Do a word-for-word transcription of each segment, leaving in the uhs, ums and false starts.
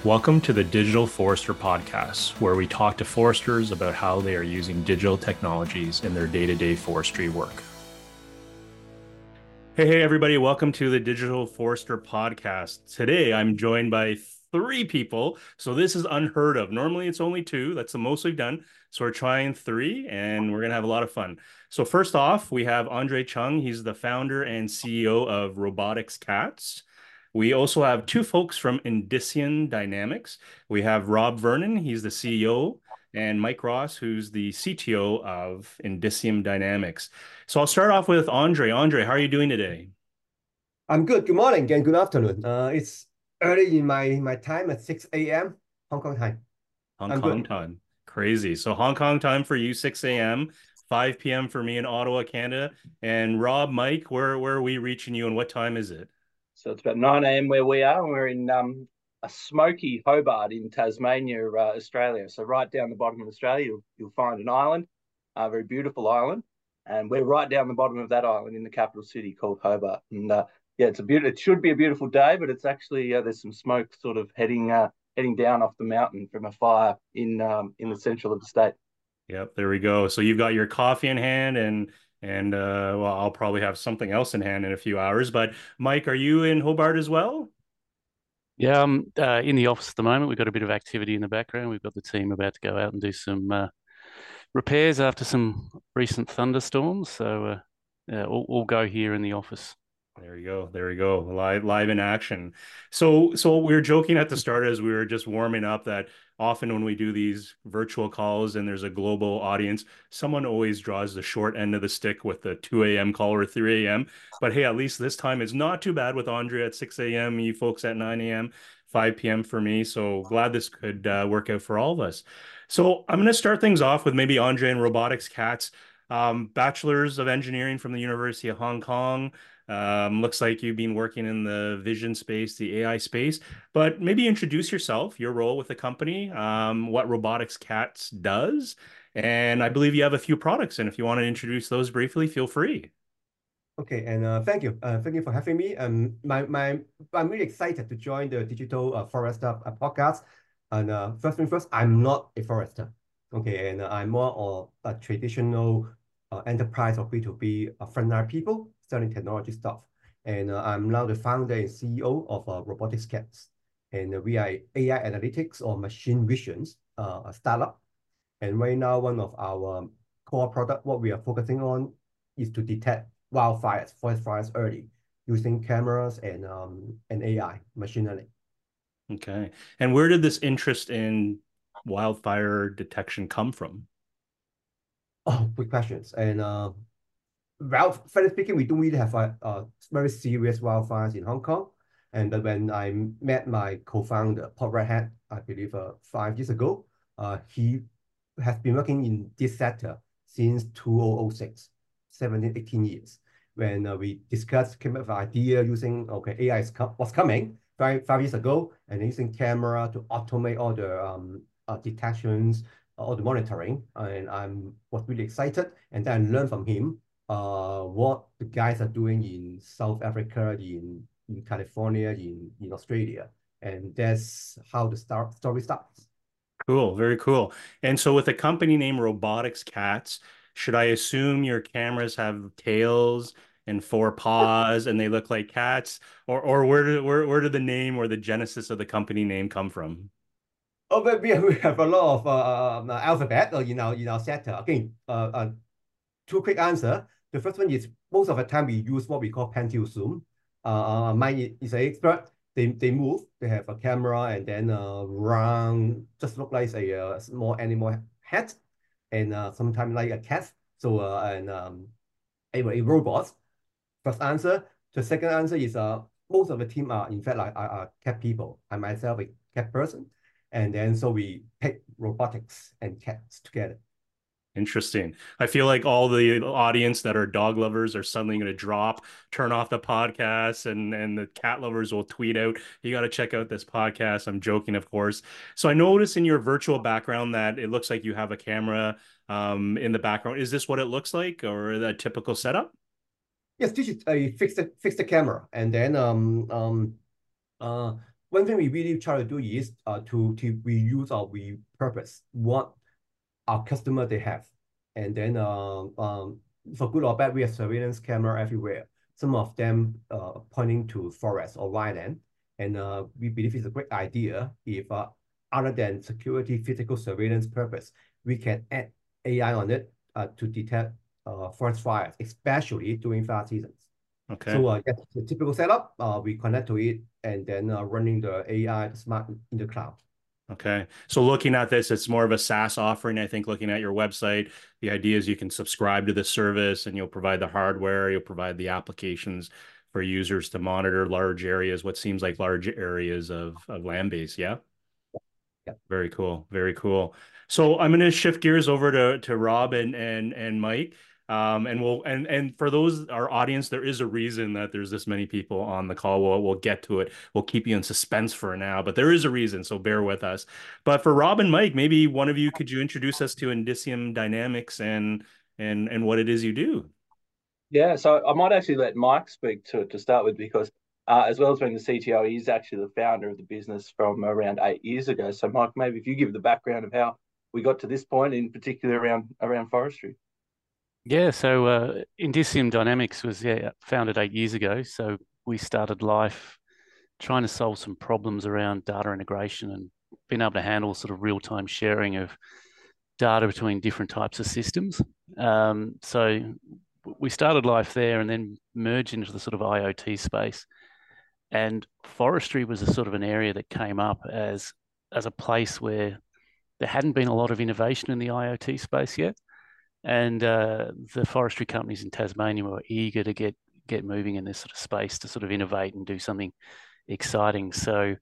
Welcome to the Digital Forester Podcast, where we talk to foresters about how they are using digital technologies in their day-to-day forestry work. Hey, hey, everybody. Welcome to the Digital Forester Podcast. Today, I'm joined by three people. So this is unheard of. Normally, it's only two. That's the most we've done. So we're trying three, and we're going to have a lot of fun. So first off, we have Andre Chung. He's the founder and C E O of Robotics Cats. We also have two folks from Indicium Dynamics. We have Rob Vernon. He's the C E O, and Mike Ross, who's the C T O of Indicium Dynamics. So I'll start off with Andre. Andre, how are you doing today? I'm good. Good morning and good afternoon. Uh, it's early in my my time at six a m Hong Kong time. Hong I'm Kong good. time. Crazy. So Hong Kong time for you, six a m, five p m for me in Ottawa, Canada. And Rob, Mike, where where are we reaching you and what time is it? So it's about nine a m where we are, and we're in um, a smoky Hobart in Tasmania, uh, Australia. So right down the bottom of Australia, you'll, you'll find an island, a very beautiful island, and we're right down the bottom of that island in the capital city called Hobart. And uh, yeah, it's a beautiful. It should be a beautiful day, but it's actually uh, there's some smoke sort of heading uh, heading down off the mountain from a fire in um, in the central of the state. Yep, there we go. So you've got your coffee in hand and and uh well, I'll probably have something else in hand in a few hours. But Mike, are you in Hobart as well? Yeah, I'm uh, in the office at the moment. We've got a bit of activity in the background. We've got the team about to go out and do some uh, repairs after some recent thunderstorms. So, uh, yeah, all, all go here in the office. There you go. There you go. Live, live in action. So, so we were joking at the start as we were just warming up that often when we do these virtual calls and there's a global audience, someone always draws the short end of the stick with the two a m call or three a m. But hey, at least this time it's not too bad with Andre at six a m, you folks at nine a m, five p m for me. So glad this could uh, work out for all of us. So I'm going to start things off with maybe Andre and Robotics Cats. Um, bachelor's of Engineering from the University of Hong Kong. Um, looks like you've been working in the vision space, the A I space, but maybe introduce yourself, your role with the company, um, what Robotics Cats does, and I believe you have a few products. And if you want to introduce those briefly, feel free. Okay, and uh, thank you. Uh, thank you for having me. Um, my my I'm really excited to join the Digital uh, Forester uh, podcast. And uh, first thing first, I'm not a forester. Okay, and uh, I'm more of a traditional uh, enterprise or B two B uh, frontline people selling technology stuff. And uh, I'm now the founder and C E O of uh, Robotics Cats. And uh, we are A I analytics or machine visions uh, a startup. And right now, one of our core product, what we are focusing on is to detect wildfires, forest fires early using cameras and um and A I, machine learning. Okay. And where did this interest in wildfire detection come from? Oh, good questions. And uh, well, frankly speaking, we don't really have a, a very serious wildfires in Hong Kong. And then when I met my co-founder, Paul Redhat, I believe uh, five years ago, uh, he has been working in this sector since two thousand six, seventeen, eighteen years. When uh, we discussed, came up with an idea using, okay, A I is co was coming five, five years ago, and using camera to automate all the um, uh, detections, all the monitoring. And I was really excited. And then I learned from him uh, what the guys are doing in South Africa, in, in California, in, in Australia. And that's how the start, story starts. Cool, very cool. And so with a company named Robotics Cats, should I assume your cameras have tails and four paws and they look like cats? Or or where did where where did the name or the genesis of the company name come from? Oh, but we, we have a lot of uh, um, uh, alphabet uh, in our in our sector. Again, uh, uh, two quick answer. The first one is most of the time we use what we call Pentium zoom. Uh, uh, mine is an expert. They they move. They have a camera and then uh, round just look like a, uh small animal head, and uh, sometimes like a cat. So uh, and um, a, a robot. First answer. The second answer is uh most of the team are in fact like are, are cat people. I myself a cat person, and then so we pick robotics and cats together. Interesting. I feel like all the audience that are dog lovers are suddenly going to drop, turn off the podcast, and and the cat lovers will tweet out, "You got to check out this podcast." I'm joking, of course. So I noticed in your virtual background that it looks like you have a camera um, in the background. Is this what it looks like, or a typical setup? Yes, this is a fixed fixed camera, and then um um uh one thing we really try to do is uh, to, to reuse or repurpose what our customer they have. And then um, um, for good or bad, we have surveillance camera everywhere. Some of them uh, pointing to forest or wildland. And uh, we believe it's a great idea if uh, other than security physical surveillance purpose, we can add A I on it uh, to detect uh, forest fires, especially during fire seasons. Okay. So uh, that's the typical setup. Uh, we connect to it and then uh, running the A I smart in the cloud. Okay. So looking at this, it's more of a SaaS offering. I think looking at your website, the idea is you can subscribe to the service and you'll provide the hardware, you'll provide the applications for users to monitor large areas, what seems like large areas of, of land base. Yeah. Yeah. Very cool. Very cool. So I'm going to shift gears over to, to Rob and, and, and Mike. Um, and we'll, and, and for those, our audience, there is a reason that there's this many people on the call. We'll, we'll get to it. We'll keep you in suspense for now, but there is a reason. So bear with us. But for Rob and Mike, maybe one of you, could you introduce us to Indicium Dynamics and, and, and what it is you do? Yeah, so I might actually let Mike speak to it to start with, because uh, as well as being the C T O, he's actually the founder of the business from around eight years ago. So Mike, maybe if you give the background of how we got to this point, in particular around around forestry. Yeah, so uh, Indicium Dynamics was yeah founded eight years ago. So we started life trying to solve some problems around data integration and being able to handle sort of real-time sharing of data between different types of systems. Um, so we started life there and then merged into the sort of IoT space. And forestry was a sort of an area that came up as as a place where there hadn't been a lot of innovation in the IoT space yet. And uh, the forestry companies in Tasmania were eager to get get moving in this sort of space to sort of innovate and do something exciting. So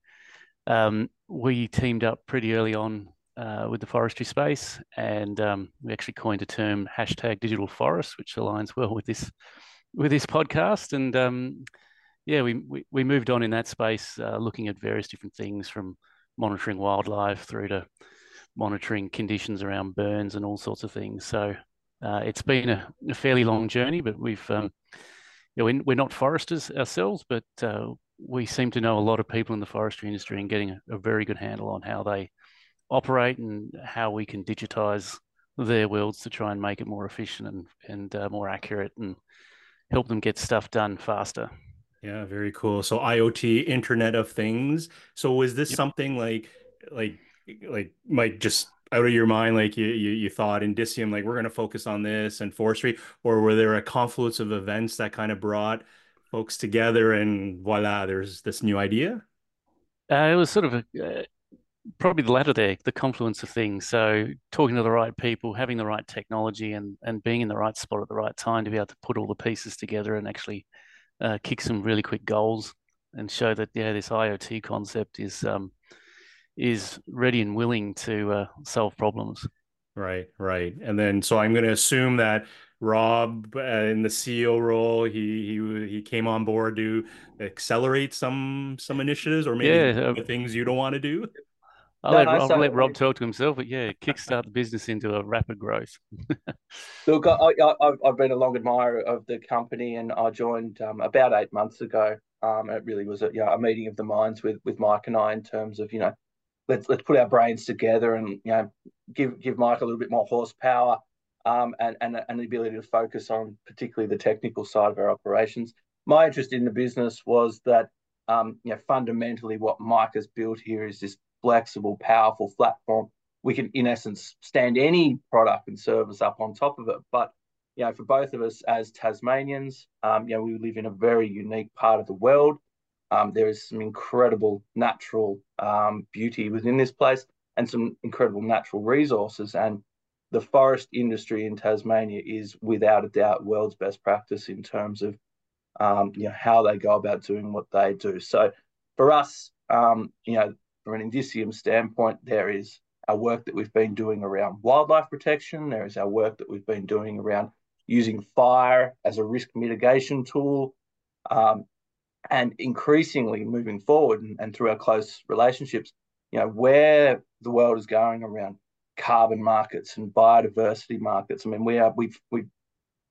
um, we teamed up pretty early on uh, with the forestry space, and um, we actually coined a term, hashtag digital forest, which aligns well with this with this podcast. And um, yeah, we, we we moved on in that space, uh, looking at various different things from monitoring wildlife through to monitoring conditions around burns and all sorts of things. So uh, it's been a, a fairly long journey, but we've um, you know, we're not foresters ourselves, but uh, we seem to know a lot of people in the forestry industry and getting a, a very good handle on how they operate and how we can digitize their worlds to try and make it more efficient and and uh, more accurate and help them get stuff done faster. Yeah, very cool. So IoT, Internet of Things. So was this Yep. something like like like Mike, just out of your mind, like you you, you thought Indicium, like we're going to focus on this and forestry, or were there a confluence of events that kind of brought folks together and voila, there's this new idea? Uh, it was sort of a, uh, probably the latter there, the confluence of things. So talking to the right people, having the right technology, and and being in the right spot at the right time to be able to put all the pieces together and actually uh, kick some really quick goals and show that yeah, this IoT concept is um, is ready and willing to uh, solve problems. Right, right. And then so I'm going to assume that Rob, uh, in the C E O role, he he he came on board to accelerate some some initiatives, or maybe Yeah, the things you don't want to do. I'll No, let no. I'll So let Rob talk to himself, but yeah, kickstart the business into a rapid growth. look, I, I, I've I've been a long admirer of the company, and I joined um, about eight months ago. Um, it really was a you know, a meeting of the minds with with Mike and I in terms of you know let's let's put our brains together and you know give give Mike a little bit more horsepower, um, and and and the ability to focus on particularly the technical side of our operations. My interest in the business was that um, you know fundamentally what Mike has built here is this flexible, powerful platform. We can in essence stand any product and service up on top of it, but you know for both of us as Tasmanians, um, you know we live in a very unique part of the world. Um, there is some incredible natural um, beauty within this place and some incredible natural resources. And the forest industry in Tasmania is without a doubt world's best practice in terms of um, you know how they go about doing what they do. So for us, um, you know, from an Indicium standpoint, there is our work that we've been doing around wildlife protection. There is our work that we've been doing around using fire as a risk mitigation tool. Um, and increasingly moving forward and, and through our close relationships, you know, where the world is going around carbon markets and biodiversity markets. I mean, we are we've we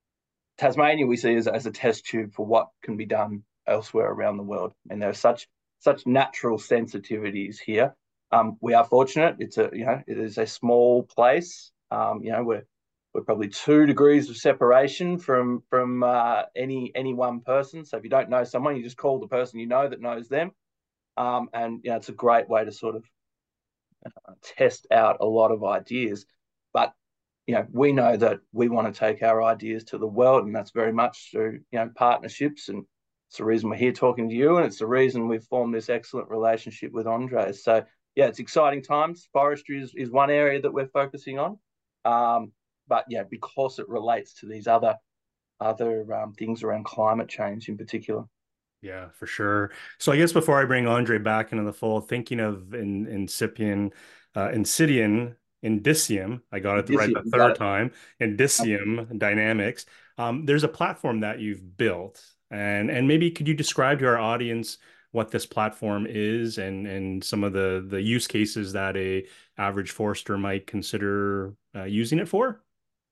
Tasmania we see as, as a test tube for what can be done elsewhere around the world. And there are such such natural sensitivities here. Um, we are fortunate. It's a you know it is a small place. Um, you know we're we're probably two degrees of separation from from uh, any any one person. So if you don't know someone, you just call the person you know that knows them. Um, and you know, it's a great way to sort of uh, test out a lot of ideas. But you know, we know that we want to take our ideas to the world, and that's very much through you know partnerships. And it's the reason we're here talking to you, and it's the reason we've formed this excellent relationship with Andre. So yeah, it's exciting times. Forestry is, is one area that we're focusing on, um, but yeah, because it relates to these other other um, things around climate change in particular. Yeah, for sure. So I guess before I bring Andre back into the fold, thinking of in Incipian, uh, Insidian, Indicium, I got it right the You got third it. time, Indicium Dynamics. Um, there's a platform that you've built, and and maybe could you describe to our audience what this platform is and and some of the the use cases that a average forester might consider uh, using it for?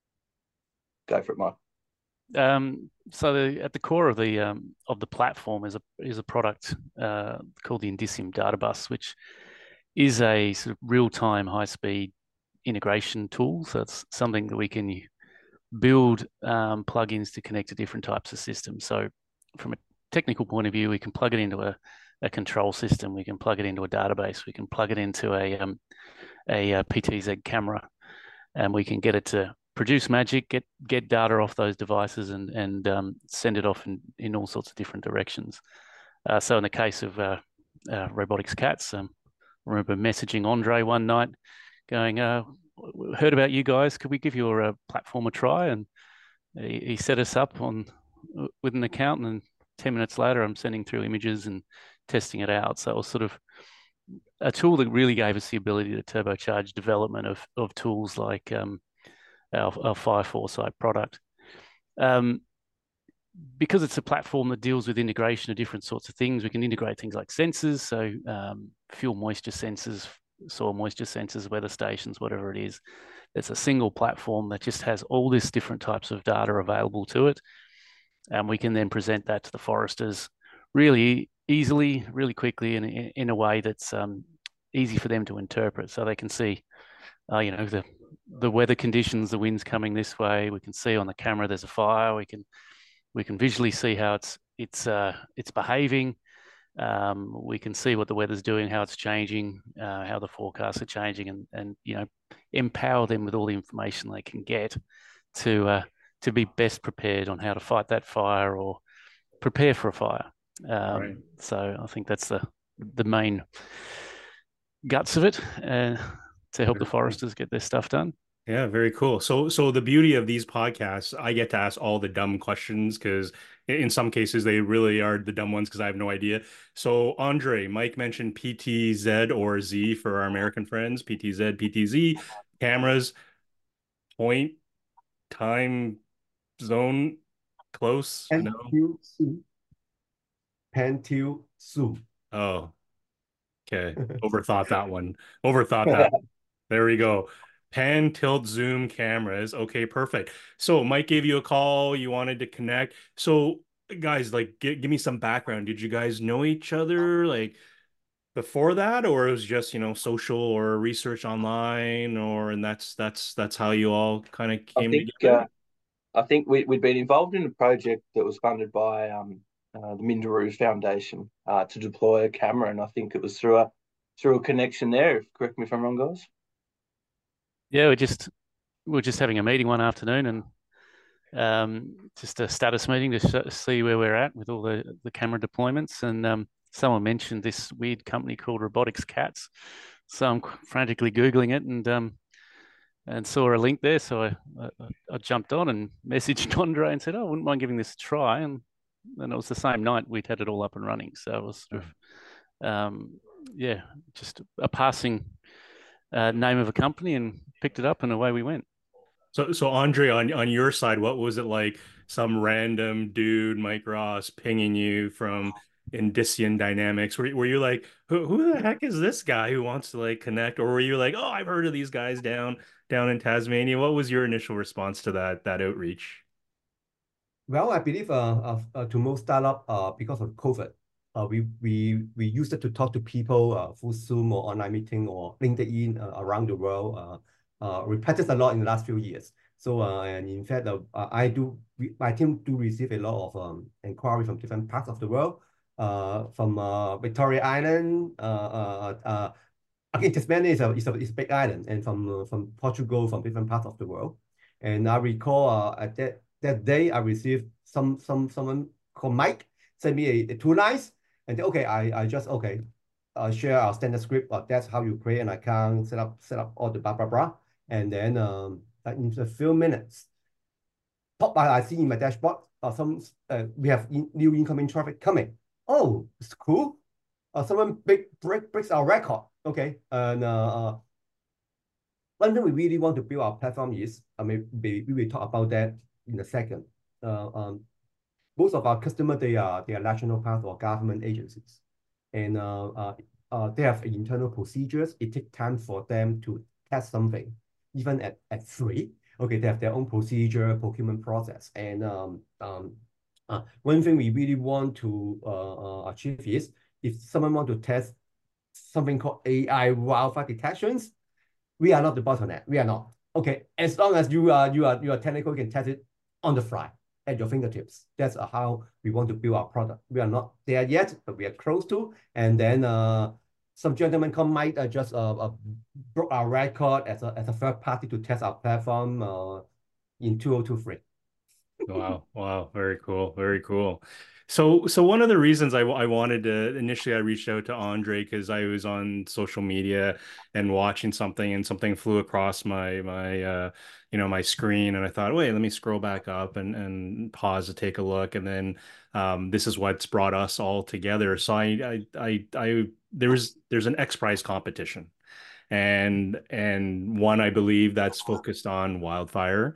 Go for it, Mike. Um, so the, at the core of the um, of the platform is a is a product uh, called the Indicium Data Bus, which is a sort of real-time, high-speed integration tool. So it's something that we can build um, plugins to connect to different types of systems. So from a technical point of view, we can plug it into a, a control system, we can plug it into a database, we can plug it into a um, a, a P T Z camera, and we can get it to produce magic, get get data off those devices, and and um, send it off in, in all sorts of different directions. Uh, so in the case of uh, uh, Robotics Cats, um, I remember messaging Andre one night, going, uh, "Heard about you guys? Could we give your uh, platform a try?" And he, he set us up on with an account, and then ten minutes later, I'm sending through images and testing it out. So it was sort of a tool that really gave us the ability to turbocharge development of of tools like um, our, our Fire Foresight product. Um, because it's a platform that deals with integration of different sorts of things, we can integrate things like sensors, so um, fuel moisture sensors, soil moisture sensors, weather stations, whatever it is. It's a single platform that just has all these different types of data available to it. And we can then present that to the foresters really easily, really quickly, and in, in a way that's um, easy for them to interpret. So they can see, uh, you know, the the weather conditions, the wind's coming this way. We can see on the camera there's a fire. We can we can visually see how it's it's uh, it's behaving. Um, we can see what the weather's doing, how it's changing, uh, how the forecasts are changing, and and you know, empower them with all the information they can get to uh, to be best prepared on how to fight that fire or prepare for a fire. Um, right. So I think that's the the main guts of it, uh, to help the foresters get their stuff done. Yeah, very cool. So, so the beauty of these podcasts, I get to ask all the dumb questions because in some cases they really are the dumb ones because I have no idea. So, Andre, Mike mentioned P T Z or Z for our American friends. P T Z, P T Z, cameras, point, time, zone, close. Pantil-Su. Pantil-Su. Oh, okay. Overthought that one. Overthought that. There we go. Pan, tilt, zoom cameras. Okay, perfect. So Mike gave you a call. You wanted to connect. So guys, like, give, give me some background. Did you guys know each other like before that, or it was just, you know, social or research online, or and that's that's that's how you all kind of came I think, together? Uh, I think we, we'd been involved in a project that was funded by um, uh, the Minderoo Foundation uh, to deploy a camera, and I think it was through a through a connection there. Correct me if I'm wrong, guys. Yeah, we just we were just having a meeting one afternoon, and um, just a status meeting to see where we're at with all the the camera deployments. And um, someone mentioned this weird company called Robotics Cats, so I'm frantically googling it and um, and saw a link there. So I, I, I jumped on and messaged Andre and said, "Oh, I wouldn't mind giving this a try." And then it was the same night we'd had it all up and running. So it was sort of, um, yeah, just a passing uh, name of a company, and picked it up, and away we went. So, so Andre, on on your side, what was it like? Some random dude, Mike Ross, pinging you from Indicium Dynamics? Were, were you like, who, who the heck is this guy who wants to like connect? Or were you like, oh, I've heard of these guys down down in Tasmania? What was your initial response to that that outreach? Well, I believe uh, uh, uh to most startup uh because of COVID, Uh, we we we use it to talk to people uh, through Zoom or online meeting or LinkedIn uh, around the world. Uh, uh, we practiced a lot in the last few years. So uh, and in fact, uh, I do we, my team do receive a lot of um, inquiry from different parts of the world. Uh, from uh, Victoria Island. Uh, uh, uh, again, Tasmania is a is a, is a big island, and from uh, from Portugal, from different parts of the world. And I recall uh, at that that day I received some some someone called Mike sent me a, a two lines. And then, okay, I, I just, okay, uh, share our standard script. Uh, that's how you create an account, set up, set up all the blah, blah, blah. And then um, in a few minutes, pop by, I see in my dashboard, uh, some, uh, we have in, new incoming traffic coming. Oh, it's cool. Uh, someone break, break, breaks our record. Okay. And uh, uh, one thing we really want to build our platform is, I mean, we, we will talk about that in a second. Uh, um, most of our customers, they are they are national parks or government agencies, and uh, uh, uh, they have internal procedures. It takes time for them to test something, even at, at free. Okay, they have their own procedure, procurement process, and um, um, uh, one thing we really want to uh, uh, achieve is if someone want to test something called A I wildfire detections, we are not the bottleneck. We are not. Okay, as long as you are you are you are technical, you can test it on the fly at your fingertips. That's uh, how we want to build our product. We are not there yet, but we are close to. And then uh, some gentlemen come might uh, just uh, uh, broke our record as a as a third party to test our platform uh, in two thousand twenty-three. Wow. Wow. Very cool. Very cool. So, so one of the reasons I, I wanted to initially, I reached out to Andre because I was on social media and watching something, and something flew across my, my, uh, you know, my screen. And I thought, wait, let me scroll back up and, and pause to take a look. And then, um, this is what's brought us all together. So I, I, I, I there was, there's an X Prize competition, and, and one, I believe, that's focused on wildfire.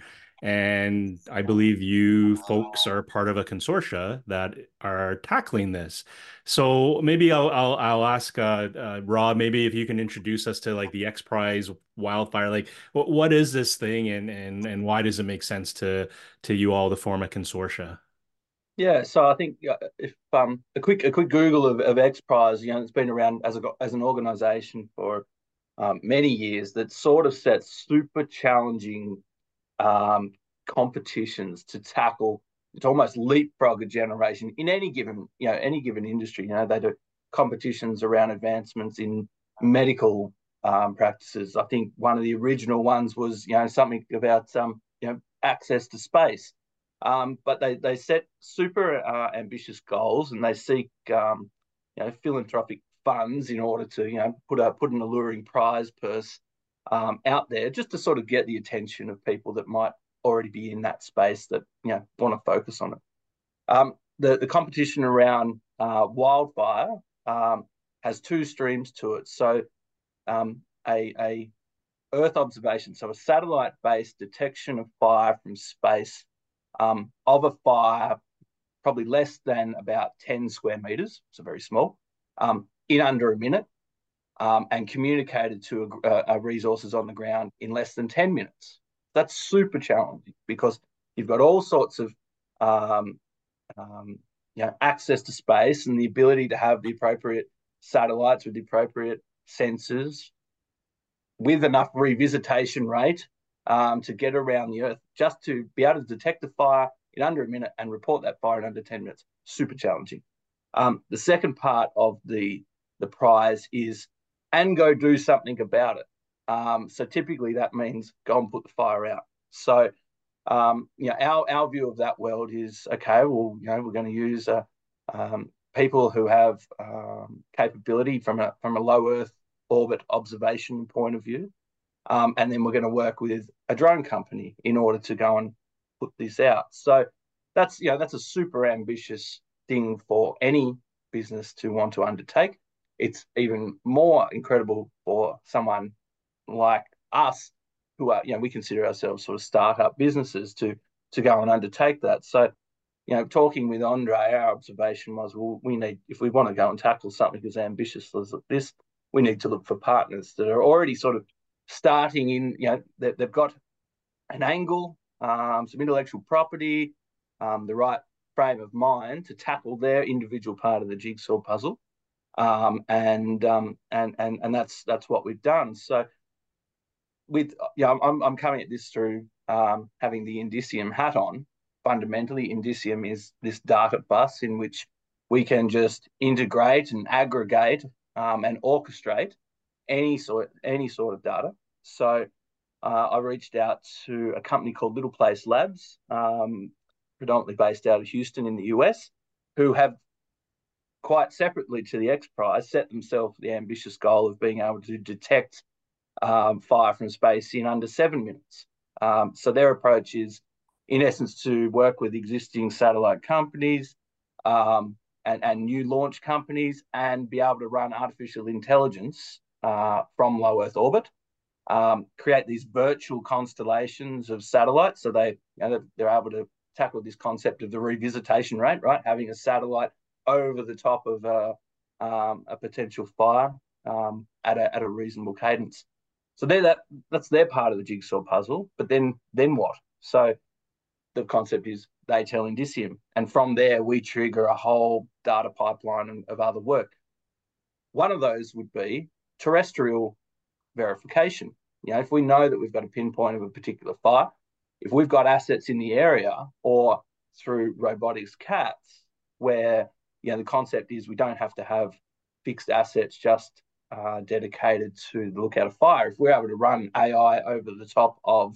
And I believe you folks are part of a consortia that are tackling this. So maybe I'll I'll, I'll ask uh, uh, Rob, maybe if you can introduce us to like the X Prize wildfire. Like, what what is this thing, and and and why does it make sense to to you all to form a consortia? Yeah, so I think uh, if um a quick a quick Google of, of X Prize, you know, it's been around as a as an organisation for um, many years that sort of sets super challenging um, competitions to tackle, to almost leapfrog a generation in any given, you know, any given industry. You know, they do competitions around advancements in medical um, practices. I think one of the original ones was, you know, something about um, you know, access to space. Um, but they they set super uh, ambitious goals, and they seek um, you know, philanthropic funds in order to, you know, put a put an alluring prize purse um, out there, just to sort of get the attention of people that might already be in that space that, you know, want to focus on it. Um, the the competition around uh, wildfire um, has two streams to it. So um, a a Earth observation, so a satellite based detection of fire from space, um, of a fire probably less than about ten square meters, so very small, um, in under a minute, um, and communicated to a, a resources on the ground in less than ten minutes. That's super challenging because you've got all sorts of um, um, you know, access to space and the ability to have the appropriate satellites with the appropriate sensors with enough revisitation rate um, to get around the Earth, just to be able to detect a fire in under a minute and report that fire in under ten minutes. Super challenging. Um, the second part of the, the prize is, and go do something about it. Um, so typically that means go and put the fire out. So, um, you know, our, our view of that world is, okay, well, you know, we're going to use uh, um, people who have um, capability from a, from a low Earth orbit observation point of view. Um, and then we're going to work with a drone company in order to go and put this out. So that's, you know, that's a super ambitious thing for any business to want to undertake. It's even more incredible for someone like us who are, you know, we consider ourselves sort of startup businesses to to go and undertake that. So, you know, talking with Andre, our observation was, well, we need, if we want to go and tackle something as ambitious as this, we need to look for partners that are already sort of starting in, you know, they, they've got an angle, um, some intellectual property, um, the right frame of mind to tackle their individual part of the jigsaw puzzle. Um, and, um, and, and, and that's, that's what we've done. So with, yeah, I'm, I'm coming at this through um, having the Indicium hat on. Fundamentally, Indicium is this data bus in which we can just integrate and aggregate um, and orchestrate any sort, any sort of data. So uh, I reached out to a company called Little Place Labs, um, predominantly based out of Houston in the U S, who have quite separately to the X Prize set themselves the ambitious goal of being able to detect um, fire from space in under seven minutes. Um, so their approach is, in essence, to work with existing satellite companies um, and, and new launch companies and be able to run artificial intelligence uh, from low Earth orbit, um, create these virtual constellations of satellites. So they, you know, they're able to tackle this concept of the revisitation rate, right? Having a satellite over the top of a, um, a potential fire um, at, a, at a reasonable cadence. So they're that, that's their part of the jigsaw puzzle. But then, then what? So the concept is they tell Indicium. And from there, we trigger a whole data pipeline of other work. One of those would be terrestrial verification. You know, if we know that we've got a pinpoint of a particular fire, if we've got assets in the area or through robotics C A Ts where, you know, the concept is we don't have to have fixed assets just uh, dedicated to the lookout of fire. If we're able to run A I over the top of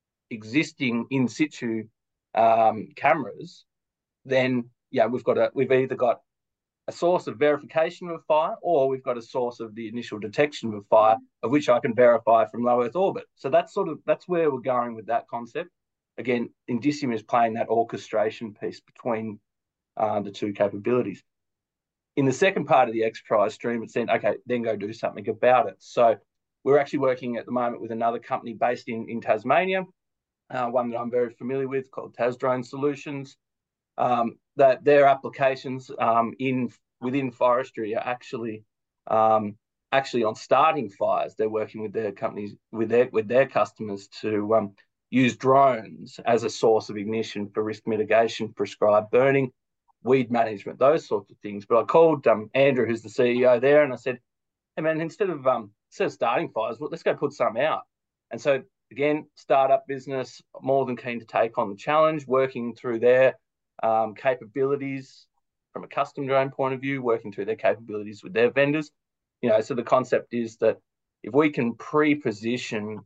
existing in situ um, cameras, then yeah, we've got a we've either got a source of verification of fire, or we've got a source of the initial detection of fire, of which I can verify from low Earth orbit. So that's sort of that's where we're going with that concept. Again, Indicium is playing that orchestration piece between uh, the two capabilities. In the second part of the X Prize stream, it's then, okay, then go do something about it. So we're actually working at the moment with another company based in, in Tasmania, uh, one that I'm very familiar with called TasDrone Solutions. Um, that their applications um, in within forestry are actually um, actually on starting fires. They're working with their companies with their with their customers to um, use drones as a source of ignition for risk mitigation, prescribed burning, weed management, those sorts of things. But I called um, Andrew, who's the C E O there, and I said, "Hey man, instead of um, instead of starting fires, well, let's go put some out." And so again, startup business, more than keen to take on the challenge, working through their um, capabilities from a custom drone point of view, working through their capabilities with their vendors. You know, so the concept is that if we can pre-position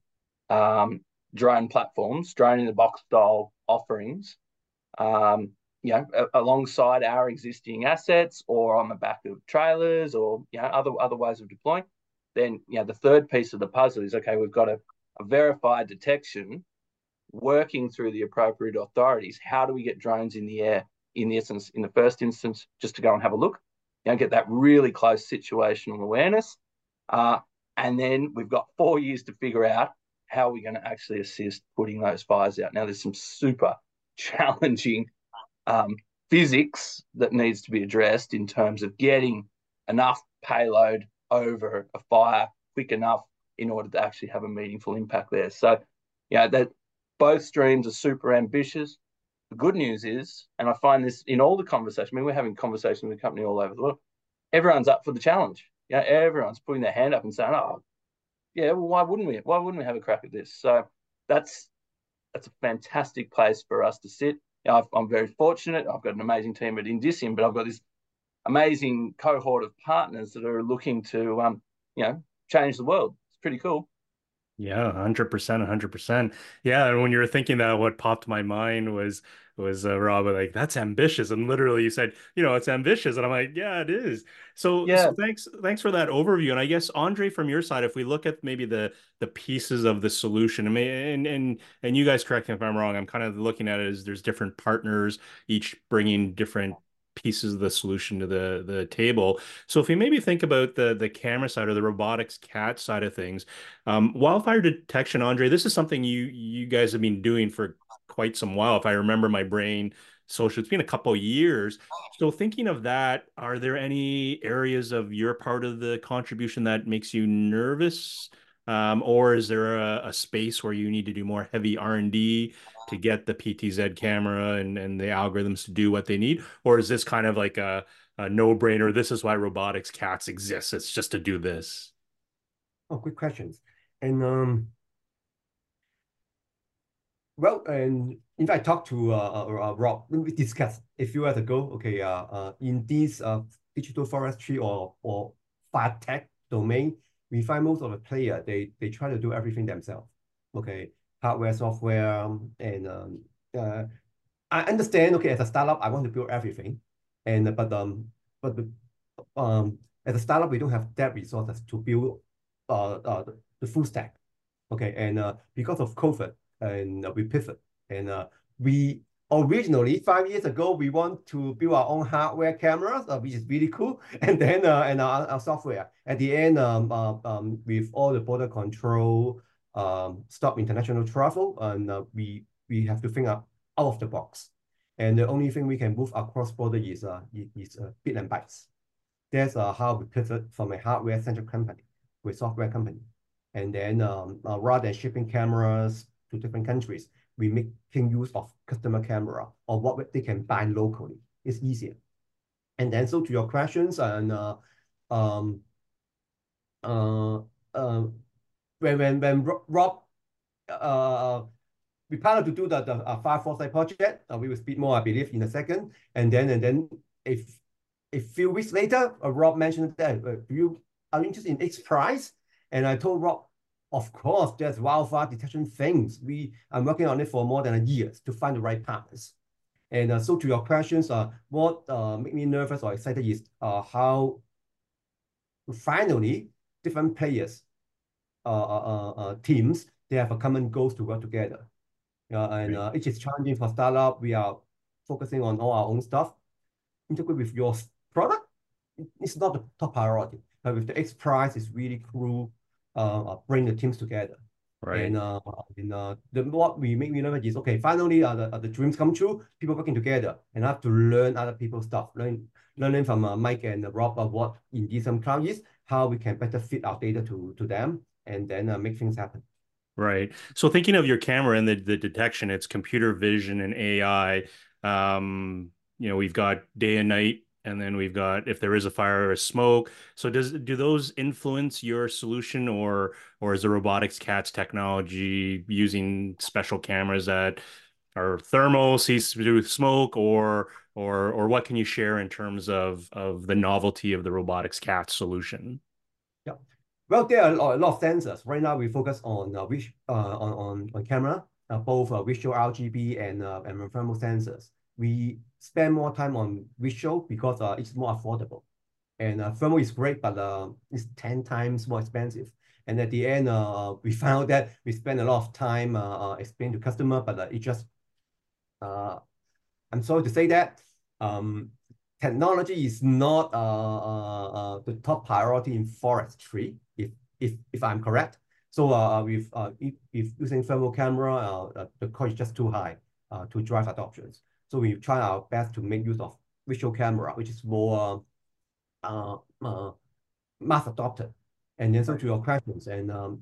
um, drone platforms, drone in the box style offerings, um, you know, a- alongside our existing assets or on the back of trailers or, you know, other, other ways of deploying, then, you know, the third piece of the puzzle is, okay, we've got a, a verified detection working through the appropriate authorities. How do we get drones in the air in the instance, in the first instance, just to go and have a look, you know, get that really close situational awareness. Uh, and then we've got four years to figure out how we're going to actually assist putting those fires out. Now, there's some super challenging um, physics that needs to be addressed in terms of getting enough payload over a fire quick enough in order to actually have a meaningful impact there. So, you know, that both streams are super ambitious. The good news is, and I find this in all the conversations, I mean, we're having conversations with the company all over the world, everyone's up for the challenge. You know, everyone's putting their hand up and saying, oh, yeah, well, why wouldn't we? Why wouldn't we have a crack at this? So that's that's a fantastic place for us to sit. You know, I've, I'm very fortunate. I've got an amazing team at Indicium, but I've got this amazing cohort of partners that are looking to, um, you know, change the world. It's pretty cool. Yeah, one hundred percent, one hundred percent. Yeah, and when you were thinking that, what popped to my mind was was uh, Rob, like, that's ambitious. And literally you said, you know, it's ambitious. And I'm like, yeah, it is. So Yeah. so thanks thanks for that overview. And I guess, Andre, from your side, if we look at maybe the the pieces of the solution, I mean, and and and you guys correct me if I'm wrong, I'm kind of looking at it as there's different partners, each bringing different pieces of the solution to the the table. So if we maybe think about the the camera side or the robotics C A T side of things, um, wildfire detection, Andre, this is something you you guys have been doing for quite some while. If I remember my brain social, it's been a couple of years. So thinking of that, are there any areas of your part of the contribution that makes you nervous? Um, or is there a, a space where you need to do more heavy R and D to get the P T Z camera and, and the algorithms to do what they need? Or is this kind of like a, a no-brainer? This is why robotics cats exists. It's just to do this. Oh, good questions. And um, well, and in fact, I talked to uh, uh, Rob. We discussed a few years ago. Okay, uh, uh, in this uh digital forestry or or fire tech domain, we find most of the player they they try to do everything themselves. Okay, hardware, software, um, and um, uh, I understand. Okay, as a startup, I want to build everything, and but um, but the, um, as a startup, we don't have that resources to build uh, uh the, the full stack. Okay, and uh, because of COVID, and uh, we pivot, and uh, we originally five years ago we want to build our own hardware cameras, uh, which is really cool, and then uh, and our, our software. At the end, um, uh, um, with all the border control, um, stop international travel, and uh, we we have to think out out of the box, and the only thing we can move across border is uh is, is uh, bit and bytes. That's uh, how we pivot from a hardware-centric company to a software company. And then um, uh, rather than shipping cameras to different countries, we making use of customer camera or what they can buy locally. It's easier. And then so to your questions, and uh, um, uh, uh, when when when Rob uh, we planned to do the, the uh, Fire Foresight project, uh, we will speak more, I believe, in a second. And then and then if a few weeks later, uh, Rob mentioned that uh, you are interested in X Prize. And I told Rob, of course, there's wildfire detection things. We are working on it for more than a year to find the right partners. And uh, so to your questions, uh, what uh, made me nervous or excited is uh, how finally different players, uh, uh, uh, teams, they have a common goals to work together. Uh, and uh, it is challenging for startup. We are focusing on all our own stuff. Integrate with your product, it's not the top priority. But with the X Prize, it's really cool. Uh, bring the teams together. Right. And uh, and uh, the what we make me nervous is okay. Finally, uh, the, uh, the dreams come true. People working together, and I have to learn other people's stuff. Learn learning from uh, Mike and Rob of what Indicium Cloud is, how we can better fit our data to to them, and then uh, make things happen. Right. So thinking of your camera and the the detection, it's computer vision and A I. Um, you know, we've got day and night. And then we've got if there is a fire or a smoke. So does do those influence your solution, or or is the robotics cats technology using special cameras that are thermal, sees through smoke, or or or what can you share in terms of of the novelty of the robotics cats solution? Yeah. Well, there are a lot, a lot of sensors. Right now, we focus on uh, which uh, on, on on camera, uh, both uh, visual R G B and uh, and thermal sensors. We spend more time on visual because uh, it's more affordable. And uh, thermal is great, but uh, it's ten times more expensive. And at the end, uh, we found that we spend a lot of time uh, uh, explaining to customer, but uh, it just, uh, I'm sorry to say that, um, technology is not uh, uh, uh, the top priority in forestry, if if if I'm correct. So uh, with uh, if, if using thermal camera, uh, uh, the cost is just too high uh, to drive adoptions. So we try our best to make use of visual camera, which is more uh, uh, mass adopted. And then so to your questions, and um,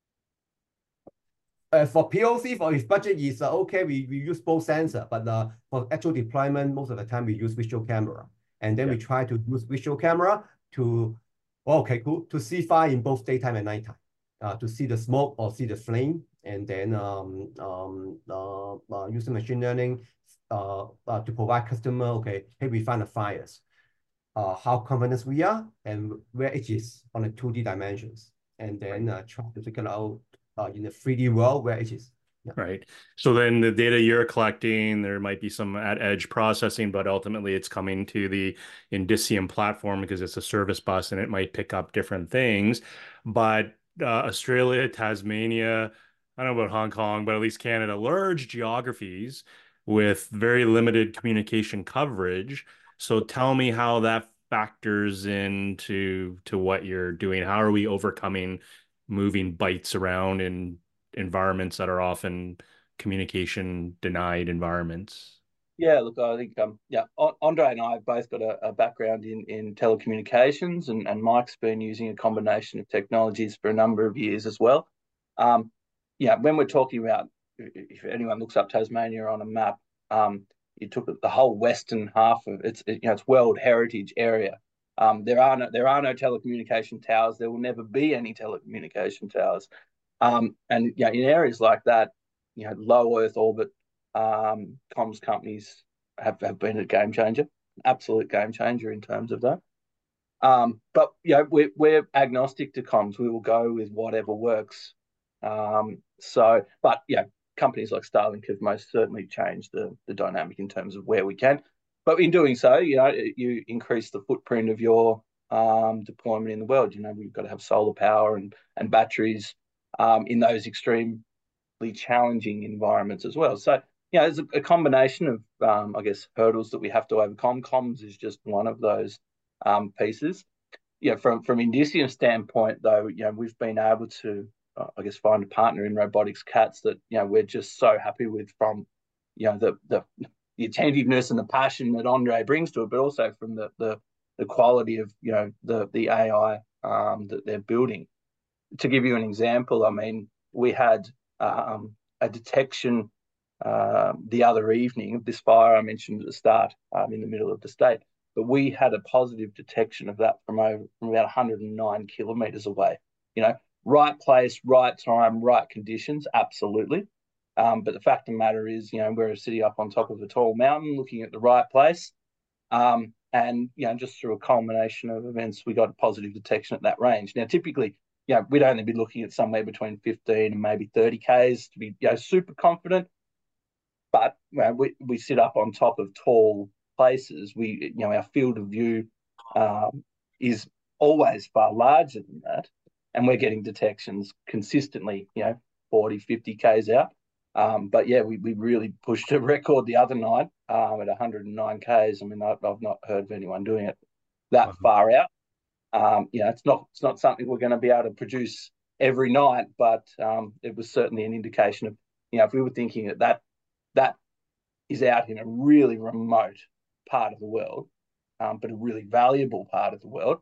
uh, for P O C, for its budget is uh, okay, we, we use both sensor, but uh, for actual deployment, most of the time we use visual camera. And then yeah. we try to use visual camera to, oh, okay, cool, to see fire in both daytime and nighttime, uh, to see the smoke or see the flame. And then um, um, uh, uh, using machine learning uh, uh, to provide customer, okay, hey, we find the fires. Uh, how confident we are and where it is on the two D dimensions, and then uh, try to figure out uh, in the three D world where it is. Yeah. Right. So then the data you're collecting, there might be some at edge processing, but ultimately it's coming to the Indicium platform because it's a service bus and it might pick up different things. But uh, Australia, Tasmania, I don't know about Hong Kong, but at least Canada, large geographies with very limited communication coverage. So tell me how that factors into to what you're doing. How are we overcoming moving bytes around in environments that are often communication denied environments? Yeah, look, I think um, yeah, Andre and I have both got a, a background in in telecommunications, and and Mike's been using a combination of technologies for a number of years as well. Um, yeah, when we're talking about if anyone looks up Tasmania on a map, um, you took the whole western half of it's, you know, it's World Heritage Area. Um, there are no there are no telecommunication towers. There will never be any telecommunication towers. Um, and you know, in areas like that, you know, low Earth orbit um, comms companies have, have been a game changer, absolute game changer in terms of that. Um, but you know, we're we're agnostic to comms. We will go with whatever works. Um, so, but yeah, companies like Starlink have most certainly changed the the dynamic in terms of where we can. But in doing so, you know, you increase the footprint of your um, deployment in the world. You know, we've got to have solar power and and batteries um, in those extremely challenging environments as well. So, you know, there's a, a combination of, um, I guess, hurdles that we have to overcome. Comms is just one of those um, pieces. Yeah, from from Indicium standpoint, though, you know, we've been able to, uh, I guess, find a partner in Robotics Cats that, you know, we're just so happy with, from, you know, the the the attentiveness and the passion that Andre brings to it, but also from the the the quality of, you know, the the A I um, that they're building. To give you an example, I mean, we had um, a detection uh, the other evening of this fire I mentioned at the start um, in the middle of the state. But we had a positive detection of that from over from about one hundred nine kilometres away. You know, right place, right time, right conditions, absolutely. Um, but the fact of the matter is, you know, we're sitting up on top of a tall mountain, looking at the right place, um, and you know, just through a culmination of events, we got a positive detection at that range. Now, typically, you know, we'd only be looking at somewhere between fifteen and maybe thirty Ks to be, you know, super confident. But you know, we we sit up on top of tall places. We, you know, our field of view um, is always far larger than that, and we're getting detections consistently, you know, forty, fifty Ks out. Um, but yeah, we, we really pushed a record the other night um, at one hundred nine Ks. I mean, I've, I've not heard of anyone doing it that wow. far out. Um, you know, it's not it's not something we're going to be able to produce every night, but um, it was certainly an indication of, you know, if we were thinking that that that is out in a really remote part of the world, um, but a really valuable part of the world.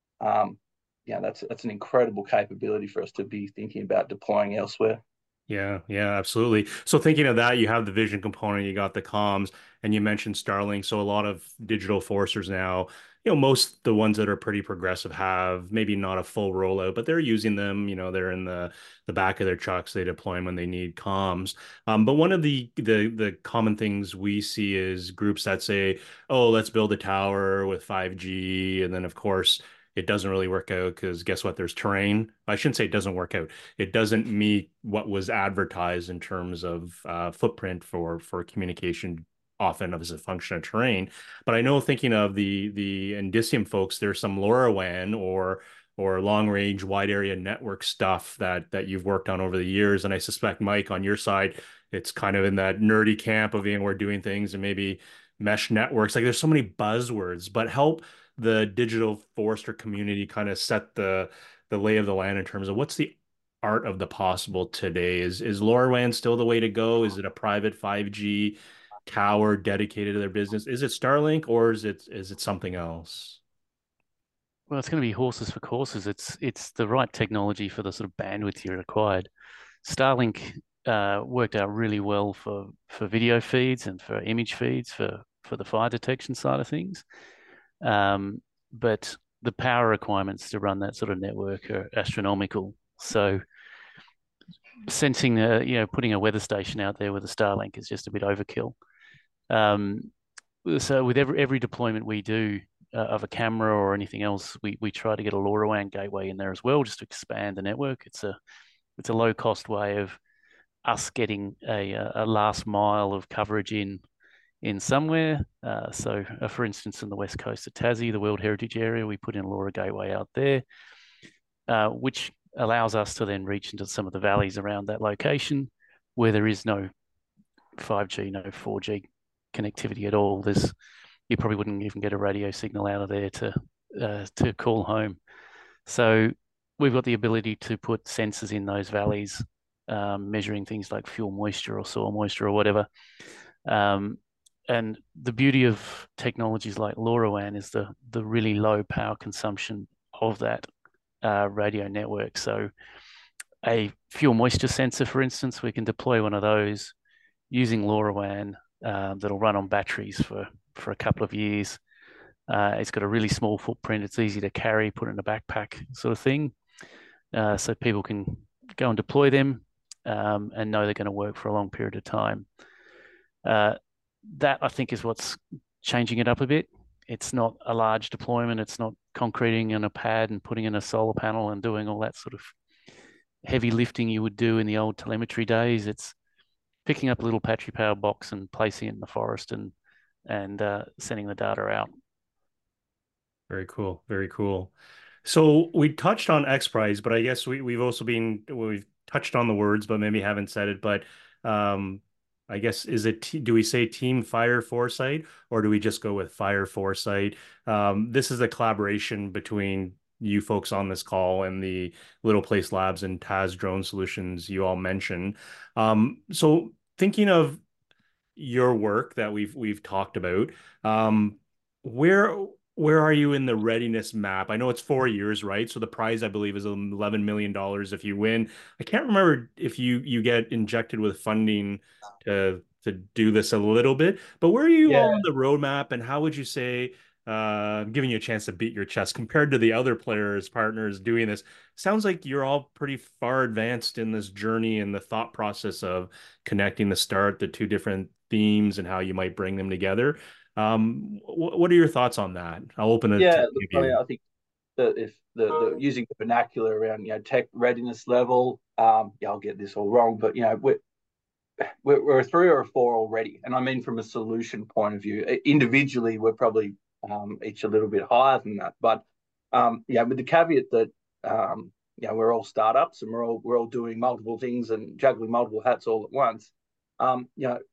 Um, yeah, that's that's an incredible capability for us to be thinking about deploying elsewhere. Yeah, yeah, absolutely. So thinking of that, you have the vision component, you got the comms, and you mentioned Starlink. So a lot of digital forcers now, you know, most the ones that are pretty progressive have maybe not a full rollout, but they're using them. You know, they're in the the back of their trucks. They deploy them when they need comms. Um, but one of the the the common things we see is groups that say, "Oh, let's build a tower with five G," and then of course, it doesn't really work out because guess what? There's terrain. I shouldn't say it doesn't work out. It doesn't meet what was advertised in terms of uh, footprint for for communication, often as a function of terrain. But I know, thinking of the the Indicium folks, there's some LoRaWAN or or long range wide area network stuff that that you've worked on over the years. And I suspect, Mike, on your side, it's kind of in that nerdy camp of being, we're doing things and maybe mesh networks. Like, there's so many buzzwords, but help the digital forester community kind of set the the lay of the land in terms of what's the art of the possible today. Is is LoRaWAN still the way to go? Is it a private five G tower dedicated to their business? Is it Starlink, or is it is it something else? Well, it's going to be horses for courses. It's it's the right technology for the sort of bandwidth you required. Starlink uh, worked out really well for for video feeds and for image feeds for for the fire detection side of things. Um, but the power requirements to run that sort of network are astronomical. So sensing, a, you know, putting a weather station out there with a Starlink is just a bit overkill. Um, so with every every deployment we do uh, of a camera or anything else, we we try to get a LoRaWAN gateway in there as well, just to expand the network. It's a it's a low cost way of us getting a a last mile of coverage in. in somewhere. Uh, so, uh, for instance, in the west coast of Tassie, the World Heritage Area, we put in a LoRa gateway out there, uh, which allows us to then reach into some of the valleys around that location where there is no five G, no four G connectivity at all. There's, you probably wouldn't even get a radio signal out of there to uh, to call home. So we've got the ability to put sensors in those valleys, um, measuring things like fuel moisture or soil moisture or whatever. Um, And the beauty of technologies like LoRaWAN is the the really low power consumption of that uh, radio network. So a fuel moisture sensor, for instance, we can deploy one of those using LoRaWAN um, that'll run on batteries for, for a couple of years. Uh, it's got a really small footprint. It's easy to carry, put in a backpack sort of thing. Uh, so people can go and deploy them um, and know they're going to work for a long period of time. Uh, that, I think, is what's changing it up a bit. It's not a large deployment. It's not concreting in a pad and putting in a solar panel and doing all that sort of heavy lifting you would do in the old telemetry days. It's picking up a little battery power box and placing it in the forest and and uh, sending the data out. Very cool. Very cool. So we touched on XPRIZE, but I guess we, we've also been, we've touched on the words, but maybe haven't said it. But um, I guess, is it, do we say Team Fire Foresight, or do we just go with Fire Foresight? Um, this is a collaboration between you folks on this call and the Little Place Labs and T A S Drone Solutions you all mentioned. Um, so thinking of your work that we've we've talked about, um, where where are you in the readiness map? I know it's four years, right? So the prize, I believe, is eleven million dollars if you win. I can't remember if you you get injected with funding to to do this a little bit, but where are you Yeah. on the roadmap, and how would you say, uh, giving you a chance to beat your chest compared to the other players, partners doing this? Sounds like you're all pretty far advanced in this journey and the thought process of connecting the start, the two different themes, and how you might bring them together. Um, wh what are your thoughts on that? I'll open it Yeah, to look, I mean, you. I think that if the, the using the vernacular around, you know, tech readiness level, um, yeah, I'll get this all wrong, but you know, we're we're, we're a three or a four already, and I mean from a solution point of view. Individually, we're probably um, each a little bit higher than that, but um, yeah, with the caveat that um, you know, we're all startups and we're all we're all doing multiple things and juggling multiple hats all at once. Um, you know,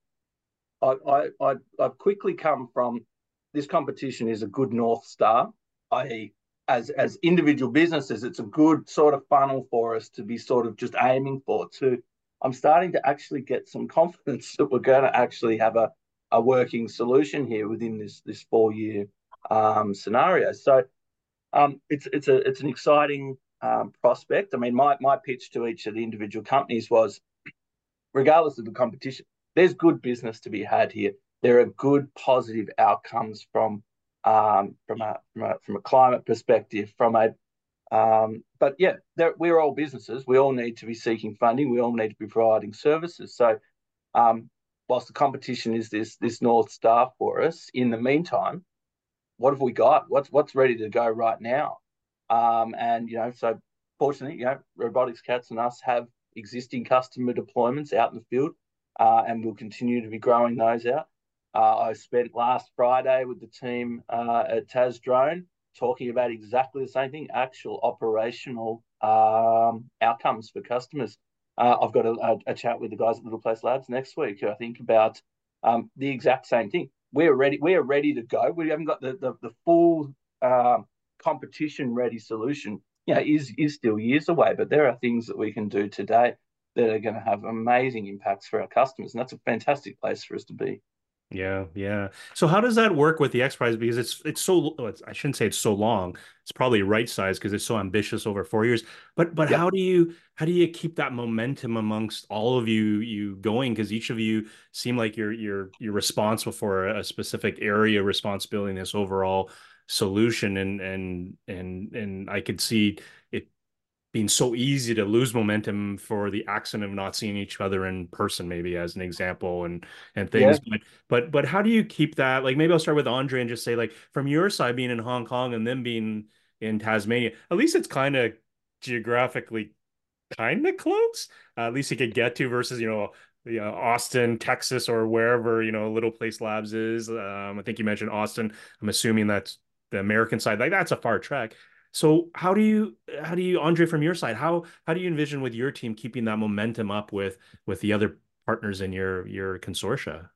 I, I, I've quickly come from this competition is a good North Star. I, as, as individual businesses, it's a good sort of funnel for us to be sort of just aiming for. To, I'm starting to actually get some confidence that we're going to actually have a, a working solution here within this this four year um, scenario. So um, it's it's a it's an exciting um, prospect. I mean, my my pitch to each of the individual companies was, regardless of the competition, there's good business to be had here. There are good positive outcomes from um, from a from a from a climate perspective, from a um, but yeah, we're all businesses. We all need to be seeking funding. We all need to be providing services. So, um, whilst the competition is this this North Star for us, in the meantime, what have we got? What's what's ready to go right now? Um, and you know, so fortunately, you know, Robotics Cats and us have existing customer deployments out in the field, uh, and we'll continue to be growing those out. Uh, I spent last Friday with the team uh, at T A S Drone talking about exactly the same thing: actual operational um, outcomes for customers. Uh, I've got a, a, a chat with the guys at Little Place Labs next week, I think, about um, the exact same thing. We're ready. We're ready to go. We haven't got the the, the full um, competition ready solution. Yeah, you know, is is still years away, but there are things that we can do today that are going to have amazing impacts for our customers, and that's a fantastic place for us to be. Yeah, yeah. So how does that work with the XPRIZE? Because it's it's so it's, I shouldn't say it's so long. It's probably right size because it's so ambitious over four years. But but Yep. how do you how do you keep that momentum amongst all of you you going? Because each of you seem like you're you're you're responsible for a specific area responsibility in this overall solution, and and and and I could see it being so easy to lose momentum for the accident of not seeing each other in person, maybe as an example, and and things. Yeah. But but but how do you keep that? Like, maybe I'll start with Andre and just say, like, from your side, being in Hong Kong and then being in Tasmania, at least it's kind of geographically kind of close. Uh, at least you could get to versus, you know, you know, Austin, Texas, or wherever, you know, Little Place Labs is. Um, I think you mentioned Austin. I'm assuming that's the American side. Like, that's a far trek. So how do you how do you Andre, from your side, how how do you envision with your team keeping that momentum up with with the other partners in your your consortia?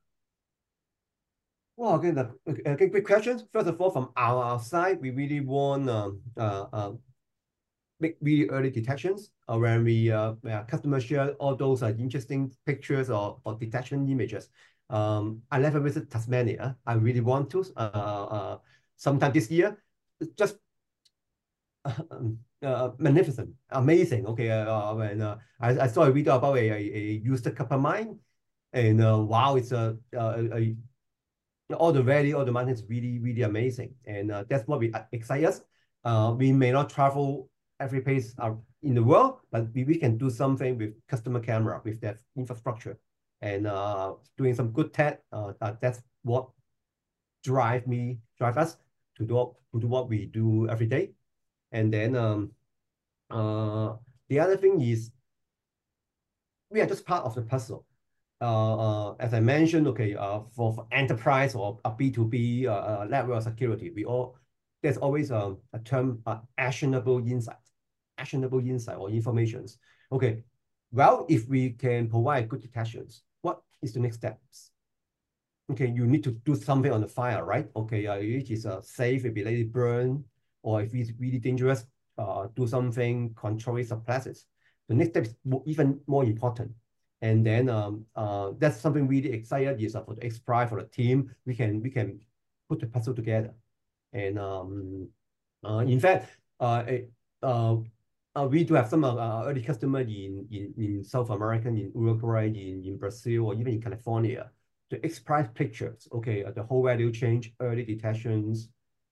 Well, again, the again, good questions. First of all, from our, our side, we really want um, uh, uh, make really early detections uh, when we uh, when customers share all those uh, interesting pictures or, or detection images. Um, I never visit Tasmania. I really want to uh, uh, sometime this year. Just um, uh, magnificent, amazing. Okay, uh, when uh, I, I saw a video about a, a, a used copper mine, and uh, wow, it's a, a, a all the valley, all the mountains, really, really amazing, and uh, that's what we uh, excite us. Uh, we may not travel every place uh, in the world, but we, we can do something with customer camera with that infrastructure, and uh, doing some good tech. Uh, uh, that's what drive me, drive us to do to do what we do every day. And then um, uh, the other thing is we are just part of the puzzle. Uh, uh, as I mentioned, okay, uh, for, for enterprise or a B two B uh, uh, network security, we all there's always um, a term uh, actionable insight, actionable insight or informations. Okay, well, if we can provide good detections, what is the next steps? Okay, you need to do something on the fire, right? Okay, uh, it is uh, safe, if it burn, or if it's really dangerous, uh, do something, control its suppresses. The next step is even more important. And then um, uh, that's something really excited is uh, for the X Prize, for the team, we can we can put the puzzle together. And um, uh, in fact, uh, uh, uh, we do have some uh, early customer in, in, in South America, in Uruguay, in, in Brazil, or even in California. The X Prize pictures, okay, uh, the whole value change, early detections,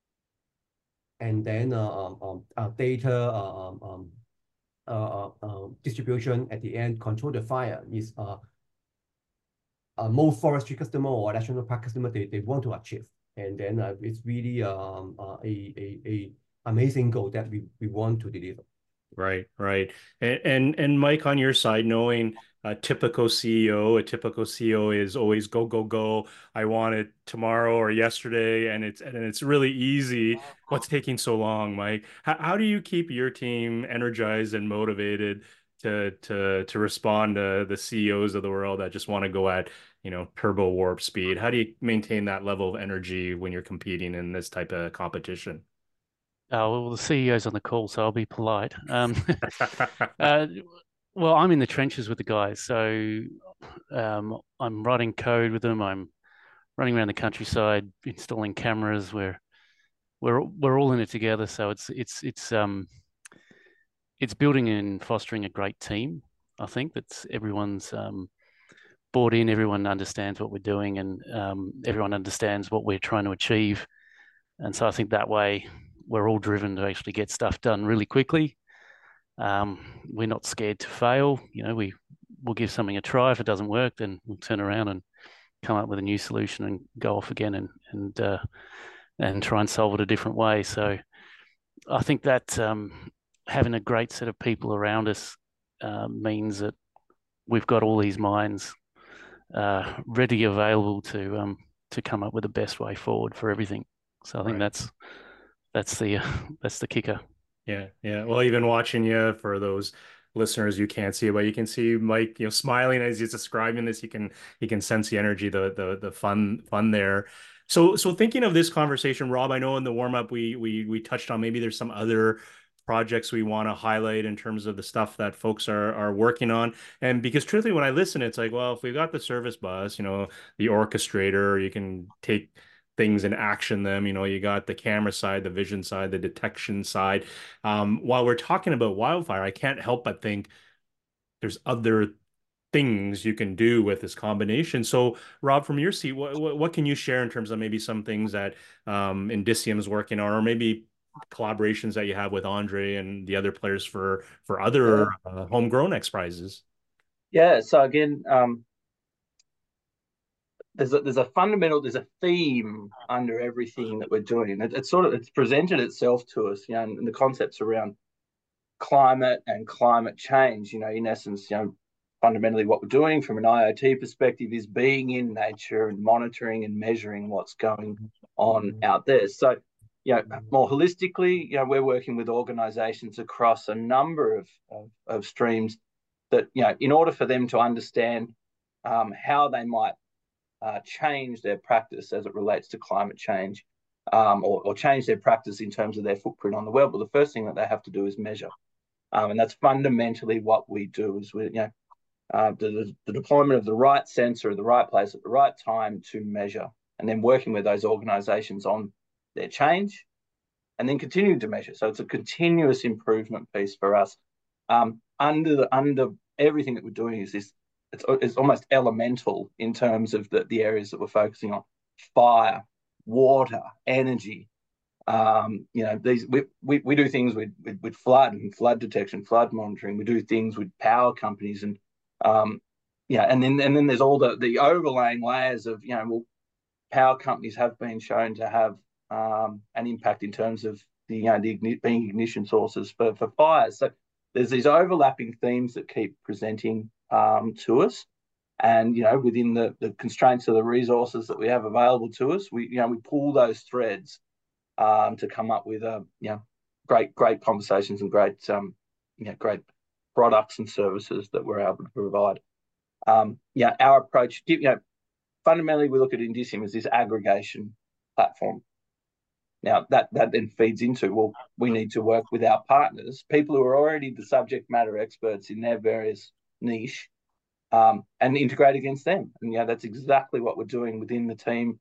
and then uh, um, um, uh, data uh, um, um, uh, uh, distribution at the end, control the fire is uh, uh, most forestry customer or national park customer they, they want to achieve. And then uh, it's really um, uh, a, a, a amazing goal that we, we want to deliver. Right, right. And, and and Mike, on your side, knowing a typical C E O, a typical C E O is always go, go, go. I want it tomorrow or yesterday, and it's and it's really easy. What's taking so long, Mike? How, how do you keep your team energized and motivated to to to respond to the C E Os of the world that just want to go at, you know, turbo warp speed? How do you maintain that level of energy when you're competing in this type of competition? Oh, well, the C E O's on the call, so I'll be polite. Um, uh, well, I'm in the trenches with the guys, so um, I'm writing code with them. I'm running around the countryside, installing cameras. We're we're we're all in it together. So it's it's it's um it's building and fostering a great team. I think that's everyone's um, bought in. Everyone understands what we're doing, and um, everyone understands what we're trying to achieve. And so I think that way we're all driven to actually get stuff done really quickly. Um, we're not scared to fail. You know, we we'll give something a try. If it doesn't work, then we'll turn around and come up with a new solution and go off again and and uh, and try and solve it a different way. So I think that um, having a great set of people around us uh, means that we've got all these minds uh, ready, available to um, to come up with the best way forward for everything. So I think right. that's that's the uh, that's the kicker. Yeah, yeah. Well, even watching you, for those listeners, you can't see it, but you can see Mike, you know, smiling as he's describing this. You can you can sense the energy, the the the fun fun there. So so thinking of this conversation, Rob, I know in the warm up we we we touched on maybe there's some other projects we want to highlight in terms of the stuff that folks are are working on. And because truthfully, when I listen, it's like, well, if we've got the service bus, you know, the orchestrator, you can take things and action them. You know, you got the camera side, the vision side, the detection side. Um, while we're talking about wildfire, I can't help but think there's other things you can do with this combination. So, Rob, from your seat, what, what, what can you share in terms of maybe some things that um, Indicium's working on, or maybe collaborations that you have with Andre and the other players for for other uh, homegrown X Prizes? Yeah. So again, um, there's a, there's a fundamental, there's a theme under everything that we're doing. It, it's sort of, it's presented itself to us, you know, and the concepts around climate and climate change, you know, in essence, you know, fundamentally what we're doing from an IoT perspective is being in nature and monitoring and measuring what's going on out there. So, you know, more holistically, you know, we're working with organizations across a number of, of, of streams that, you know, in order for them to understand um, how they might Uh, change their practice as it relates to climate change, um, or, or change their practice in terms of their footprint on the web. Well, the first thing that they have to do is measure, um, and that's fundamentally what we do. Is we, you know, uh, the, the deployment of the right sensor at the right place at the right time to measure, and then working with those organisations on their change, and then continue to measure. So it's a continuous improvement piece for us. Um, under the, under everything that we're doing is this, it's, it's almost elemental in terms of the, the areas that we're focusing on: fire, water, energy. Um, you know, these we, we, we do things with, with with flood and flood detection, flood monitoring. We do things with power companies, and um, yeah, and then and then there's all the the overlaying layers of, you know, well, power companies have been shown to have um, an impact in terms of the, you know, the igni being ignition sources for for fires. So there's these overlapping themes that keep presenting um, to us. And, you know, within the, the constraints of the resources that we have available to us, we, you know, we pull those threads um, to come up with, a, you know, great, great conversations and great, um, you know, great products and services that we're able to provide. Um, yeah, our approach, you know, fundamentally, we look at Indicium as this aggregation platform. Now, that, that then feeds into, well, we need to work with our partners, people who are already the subject matter experts in their various niche, Um, and integrate against them. And yeah, that's exactly what we're doing within the team,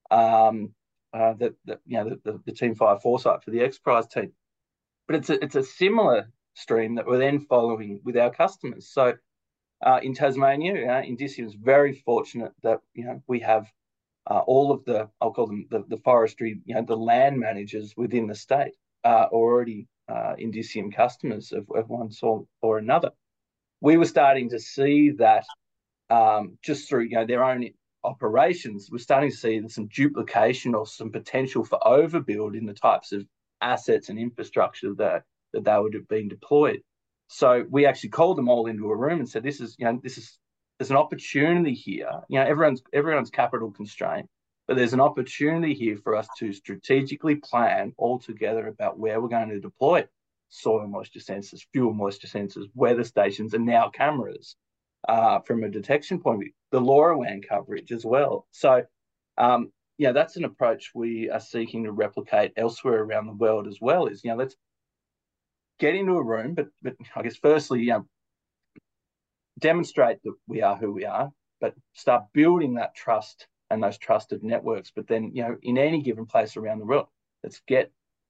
um, uh, that, that you know, the, the, the Team Fire Foresight for the XPRIZE team. But it's a, it's a similar stream that we're then following with our customers. So uh, in Tasmania, uh, Indicium is very fortunate that, you know, we have uh, all of the, I'll call them the, the forestry, you know, the land managers within the state are already uh, Indicium customers of, of one sort or another. We were starting to see that um, just through, you know, their own operations, we're starting to see some duplication or some potential for overbuild in the types of assets and infrastructure that, that they would have been deployed. So we actually called them all into a room and said, this is, you know, this is, there's an opportunity here. You know, everyone's, everyone's capital constrained, but there's an opportunity here for us to strategically plan all together about where we're going to deploy soil moisture sensors, fuel moisture sensors, weather stations, and now cameras uh, from a detection point of view, the LoRaWAN coverage as well. So, um, yeah, that's an approach we are seeking to replicate elsewhere around the world as well, is, you know, let's get into a room, but, but I guess firstly, you know, demonstrate that we are who we are, but start building that trust and those trusted networks. But then, you know, in any given place around the world, let's get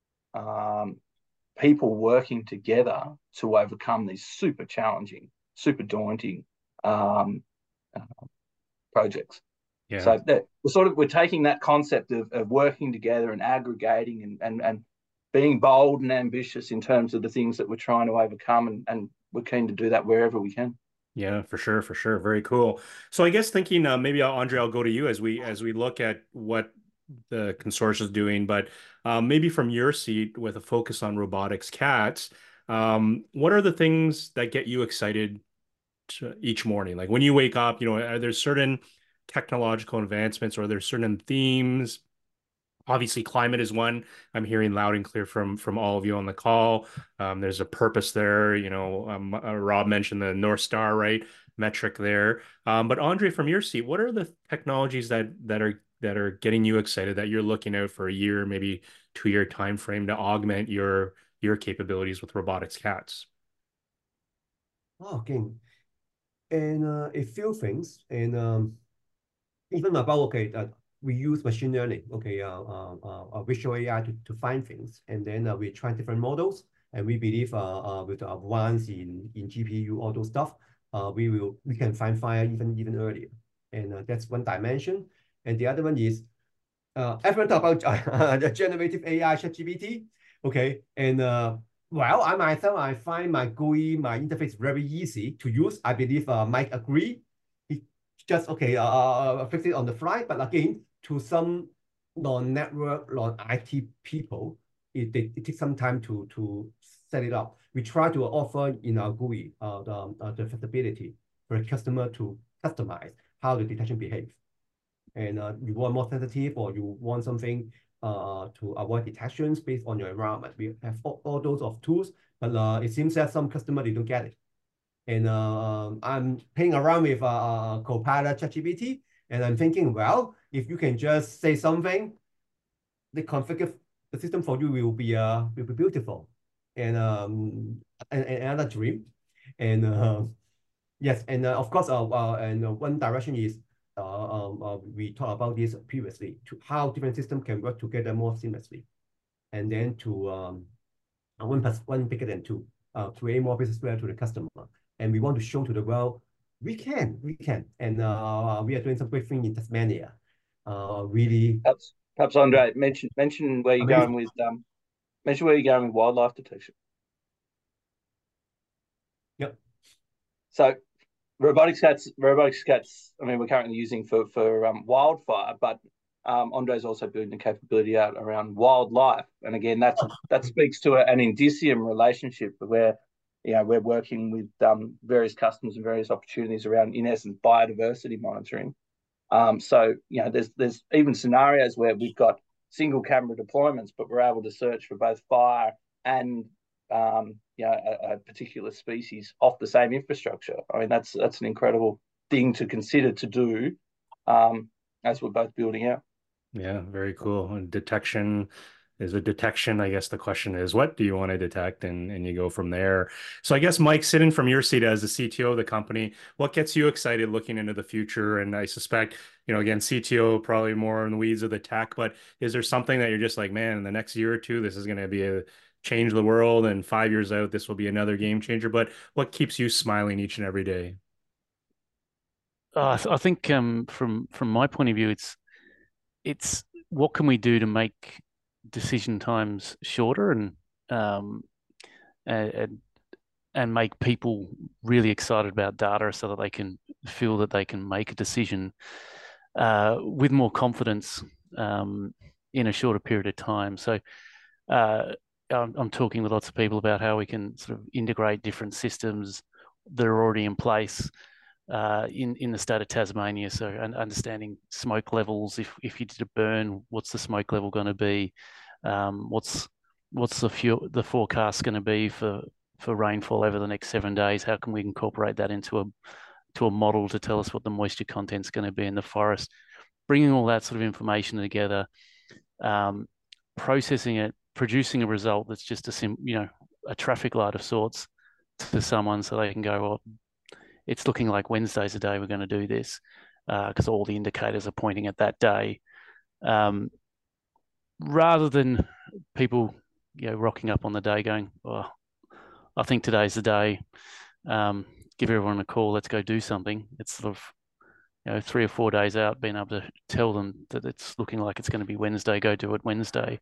um, people working together to overcome these super challenging, super daunting um, uh, projects. Yeah. So that we're sort of we're taking that concept of, of working together and aggregating and, and and being bold and ambitious in terms of the things that we're trying to overcome, and, and we're keen to do that wherever we can. Yeah, for sure, for sure. Very cool. So I guess thinking uh, maybe Andre, I'll go to you as we as we look at what the consortium is doing, but um, maybe from your seat with a focus on robotics cats, um, what are the things that get you excited to each morning? Like when you wake up, you know, are there certain technological advancements or are there certain themes? Obviously, climate is one. I'm hearing loud and clear from from all of you on the call. Um, there's a purpose there. You know, um, uh, Rob mentioned the North Star, right? Metric there. Um, but Andre, from your seat, what are the technologies that that are that are getting you excited that you're looking out for a year, maybe two year time frame to augment your your capabilities with robotics cats? Oh, okay, and uh, a few things, and um, even about okay. Uh, we use machine learning, okay, uh, uh, uh, visual A I to, to find things. And then uh, we try different models. And we believe uh, uh, with the advance in, in G P U, all those stuff, uh, we will we can find fire even, even earlier. And uh, that's one dimension. And the other one is, uh, everyone talk about uh, the generative A I, ChatGPT, okay? And uh, well, I myself, I find my G U I, my interface very easy to use. I believe uh, Mike agree. He just, okay, uh, uh, fix it on the fly. But again, to some non-network, non-I T people, it, it, it takes some time to, to set it up. We try to offer in our G U I uh, the, uh, the flexibility for a customer to customize how the detection behaves. And uh, you want more sensitive, or you want something uh, to avoid detections based on your environment. We have all, all those of tools, but uh, it seems that some customers, they don't get it. And uh, I'm playing around with uh, Copilot ChatGPT, and I'm thinking, well, if you can just say something, the configure the system for you will be uh will be beautiful, and um and, and another dream, and uh, yes, and uh, of course, uh, uh and uh, one direction is uh, um uh, we talked about this previously, to how different systems can work together more seamlessly, and then to um, one plus one bigger than two, uh, create more business value to the customer. And we want to show to the world, we can, we can. And uh, we are doing some great thing in Tasmania. Uh, really Perhaps, perhaps Andre, mention mention where you're amazing. going with um, mention where you're going with wildlife detection. Yep. So robotic scats, robotic scats. I mean, we're currently using for for um, wildfire, but um, Andre's also building a capability out around wildlife. And again, that's that speaks to a, an Indicium relationship where you know we're working with um, various customers and various opportunities around, in essence, biodiversity monitoring. Um, so you know, there's there's even scenarios where we've got single camera deployments, but we're able to search for both fire and um, you know a, a particular species off the same infrastructure. I mean, that's that's an incredible thing to consider to do um, as we're both building out. Yeah, very cool. And detection is a detection. I guess the question is, what do you want to detect? And and you go from there. So I guess, Mike, sitting from your seat as the C T O of the company, what gets you excited looking into the future? And I suspect, you know, again, C T O probably more in the weeds of the tech, but is there something that you're just like, man, in the next year or two, this is going to be a change the world, and five years out, this will be another game changer? But what keeps you smiling each and every day? Uh, I think um, from from my point of view, it's it's what can we do to make decision times shorter and um, and and make people really excited about data so that they can feel that they can make a decision uh, with more confidence um, in a shorter period of time. So uh, I'm, I'm talking with lots of people about how we can sort of integrate different systems that are already in place uh, in in the state of Tasmania. So understanding smoke levels. If if you did a burn, what's the smoke level going to be? Um, what's what's the fuel, the forecast going to be for for rainfall over the next seven days? How can we incorporate that into a to a model to tell us what the moisture content's going to be in the forest? Bringing all that sort of information together, um, processing it, producing a result that's just a sim, you know, a traffic light of sorts to someone, so they can go, well, it's looking like Wednesday's the day we're going to do this, because uh, all the indicators are pointing at that day. Um, rather than people, you know, rocking up on the day going, oh, I think today's the day. Um, give everyone a call. Let's go do something. It's sort of, you know, three or four days out, being able to tell them that it's looking like it's going to be Wednesday. Go do it Wednesday.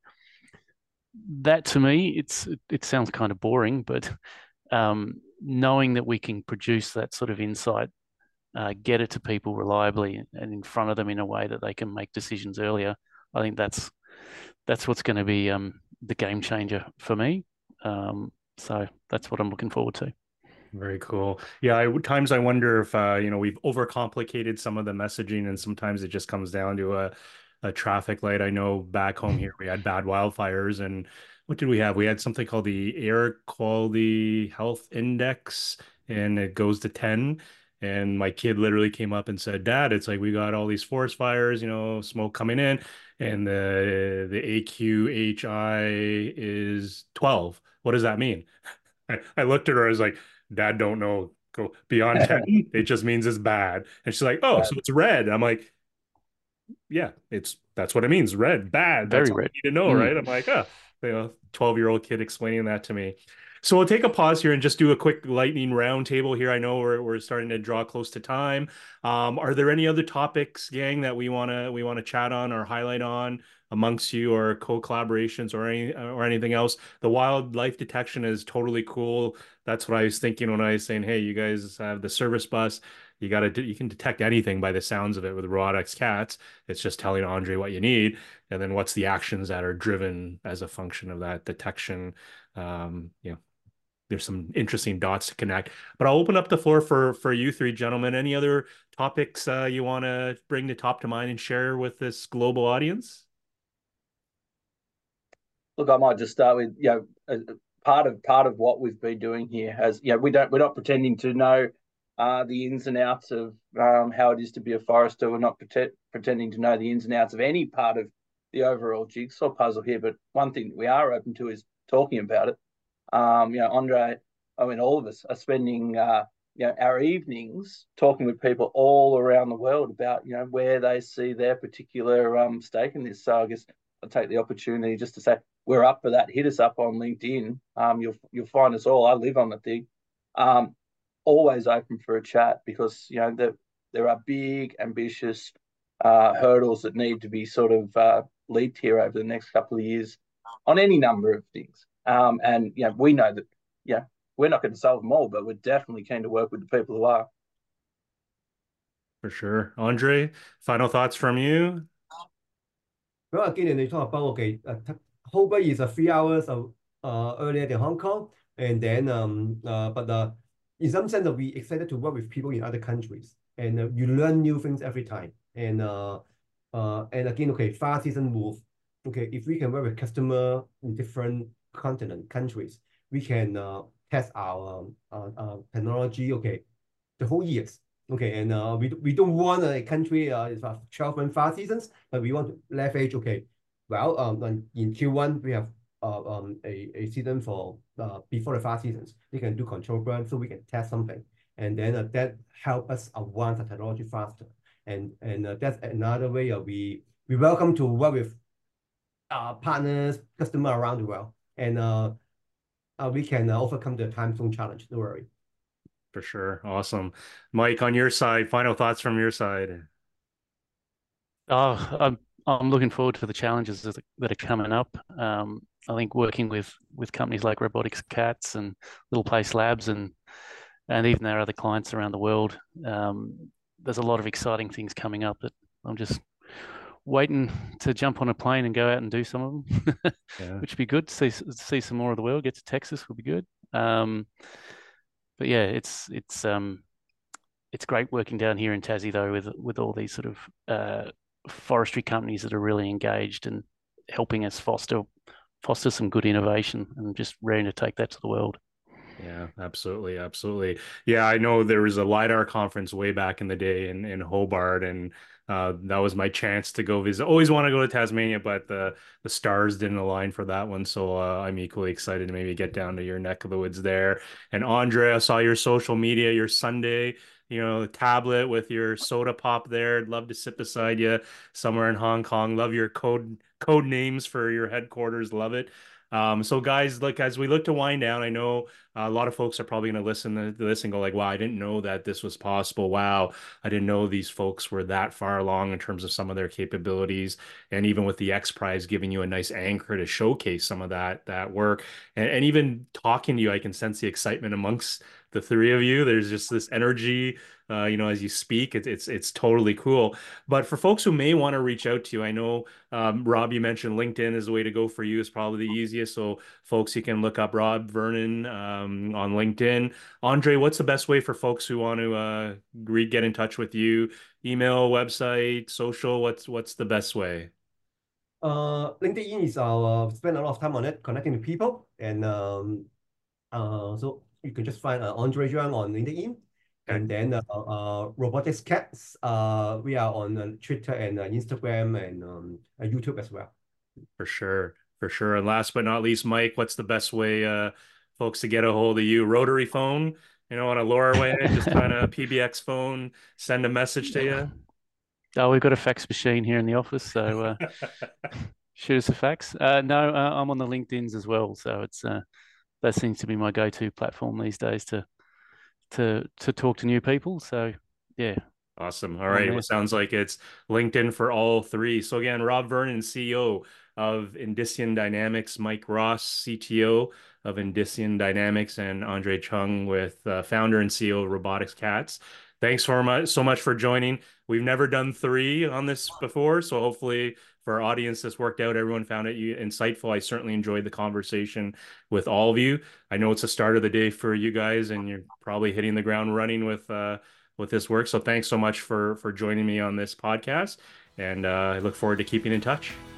That to me, it's it, it sounds kind of boring, but um, knowing that we can produce that sort of insight, uh, get it to people reliably and in front of them in a way that they can make decisions earlier, I think that's that's what's going to be um, the game changer for me. Um, so that's what I'm looking forward to. Very cool. Yeah, I times I wonder if uh, you know, we've overcomplicated some of the messaging, and sometimes it just comes down to a a traffic light. I know back home here we had bad wildfires, and what did we have? We had something called the Air Quality Health Index, and it goes to ten. And my kid literally came up and said, "Dad, it's like we got all these forest fires, you know, smoke coming in, and the the A Q H I is twelve. What does that mean?" I, I looked at her, I was like, Dad don't know, go beyond ten. It just means it's bad. And she's like, oh, so it's red. I'm like, yeah, it's that's what it means. Red, bad. That's Very all red. you need to know, Mm. right? I'm like, ah, oh, you know, twelve year old kid explaining that to me. So we'll take a pause here and just do a quick lightning round table here. I know we're we're starting to draw close to time. Um, are there any other topics, gang, that we wanna we wanna chat on or highlight on amongst you, or co-collaborations or any or anything else? The wildlife detection is totally cool. That's what I was thinking when I was saying, hey, you guys have the service bus. You gotta you can detect anything by the sounds of it with robotics cats. It's just telling Andre what you need, and then what's the actions that are driven as a function of that detection. Um, you know, there's some interesting dots to connect. But I'll open up the floor for for you three gentlemen. Any other topics uh, you want to bring to top to mind and share with this global audience? Look, I might just start with, you know, part of part of what we've been doing here has, you know, we don't we're not pretending to know uh, the ins and outs of um, how it is to be a forester. We're not pretend, pretending to know the ins and outs of any part of the overall jigsaw puzzle here. But one thing that we are open to is talking about it. Um, you know, Andre, I mean, all of us are spending, uh, you know, our evenings talking with people all around the world about, you know, where they see their particular um, stake in this. So I guess I'll take the opportunity just to say we're up for that. Hit us up on LinkedIn. Um, you'll you'll find us all. I live on the thing. Um, always open for a chat because you know the, there are big, ambitious uh, hurdles that need to be sort of uh, leaped here over the next couple of years on any number of things. Um, and yeah, we know that yeah, we're not going to solve them all, but we're definitely keen to work with the people who are. For sure. Andre, final thoughts from you? Well, again, they talk about okay, uh, Hobart is a three hours of, uh, earlier than Hong Kong, and then um uh, but uh, in some sense, uh, we excited to work with people in other countries, and uh, you learn new things every time. And uh, uh, and again, okay, far season move. Okay, if we can work with customer in different continent countries, we can uh, test our uh, uh, technology. Okay, the whole years. Okay, and uh, we, we don't want a country uh, is twelve month fast seasons, but we want to leverage. Okay, well, um, in Q one we have uh, um a, a season for uh, before the fast seasons. We can do control burn, so we can test something, and then uh, that help us advance the technology faster. And and uh, that's another way uh, we we welcome to work with uh, partners, customer around the world, and uh, uh, we can uh, overcome the time zone challenge. Don't worry. For sure. Awesome. Mike, on your side, final thoughts from your side. Oh, I'm I'm looking forward to the challenges that, that are coming up. Um, I think working with with companies like Robotics Cats and Little Place Labs and and even their other clients around the world, um, there's a lot of exciting things coming up that I'm just waiting to jump on a plane and go out and do some of them, Yeah. which would be good. See see some more of the world. Get to Texas would be good. Um, but yeah, it's it's um it's great working down here in Tassie though with with all these sort of uh, forestry companies that are really engaged and helping us foster foster some good innovation and just ready to take that to the world. Yeah, absolutely, absolutely. Yeah, I know there was a LiDAR conference way back in the day in in Hobart, and uh, that was my chance to go visit. Always want to go to Tasmania, but the the stars didn't align for that one. So uh, I'm equally excited to maybe get down to your neck of the woods there. And Andre, I saw your social media, your Sunday, you know, tablet with your soda pop there. I'd love to sit beside you somewhere in Hong Kong. Love your code code names for your headquarters. Love it. Um, so guys, look, as we look to wind down, I know uh, a lot of folks are probably going to listen to this and go like, wow, I didn't know that this was possible. Wow, I didn't know these folks were that far along in terms of some of their capabilities. And even with the X Prize giving you a nice anchor to showcase some of that that work. And, and even talking to you, I can sense the excitement amongst the three of you. There's just this energy, uh, you know, as you speak. It's it's it's totally cool. But for folks who may want to reach out to you, I know um, Rob, you mentioned LinkedIn is the way to go for you. Is probably the easiest. So folks, you can look up Rob Vernon um, on LinkedIn. Andre, what's the best way for folks who want to uh, re get in touch with you? Email, website, social. What's what's the best way? Uh, LinkedIn is our uh, spend a lot of time on it, connecting with people, and um, uh, so you can just find uh, Andre Zhuang on LinkedIn, Okay. and then uh, uh, Robotics Cats. Uh, we are on uh, Twitter and uh, Instagram and um, uh, YouTube as well. For sure, for sure. And last but not least, Mike, what's the best way uh, folks to get a hold of you? Rotary phone, you know, on a LoRaWAN, just kind of P B X phone, send a message to you. Oh, we've got a fax machine here in the office, so uh, shoot us a fax. Uh, no, uh, I'm on the LinkedIn's as well, so it's uh, that seems to be my go-to platform these days to to to talk to new people. So yeah, Awesome. All on right. there. Well, sounds like it's LinkedIn for all three. So again, Rob Vernon, C E O of Indicion Dynamics, Mike Ross, C T O of Indicion Dynamics, and Andre Chung with uh, founder and C E O of Robotics Cats. Thanks for much, so much for joining. We've never done three on this before, so hopefully for our audience, this worked out. Everyone found it insightful. I certainly enjoyed the conversation with all of you. I know it's the start of the day for you guys, and you're probably hitting the ground running with uh, with this work. So thanks so much for for joining me on this podcast, and uh, I look forward to keeping in touch.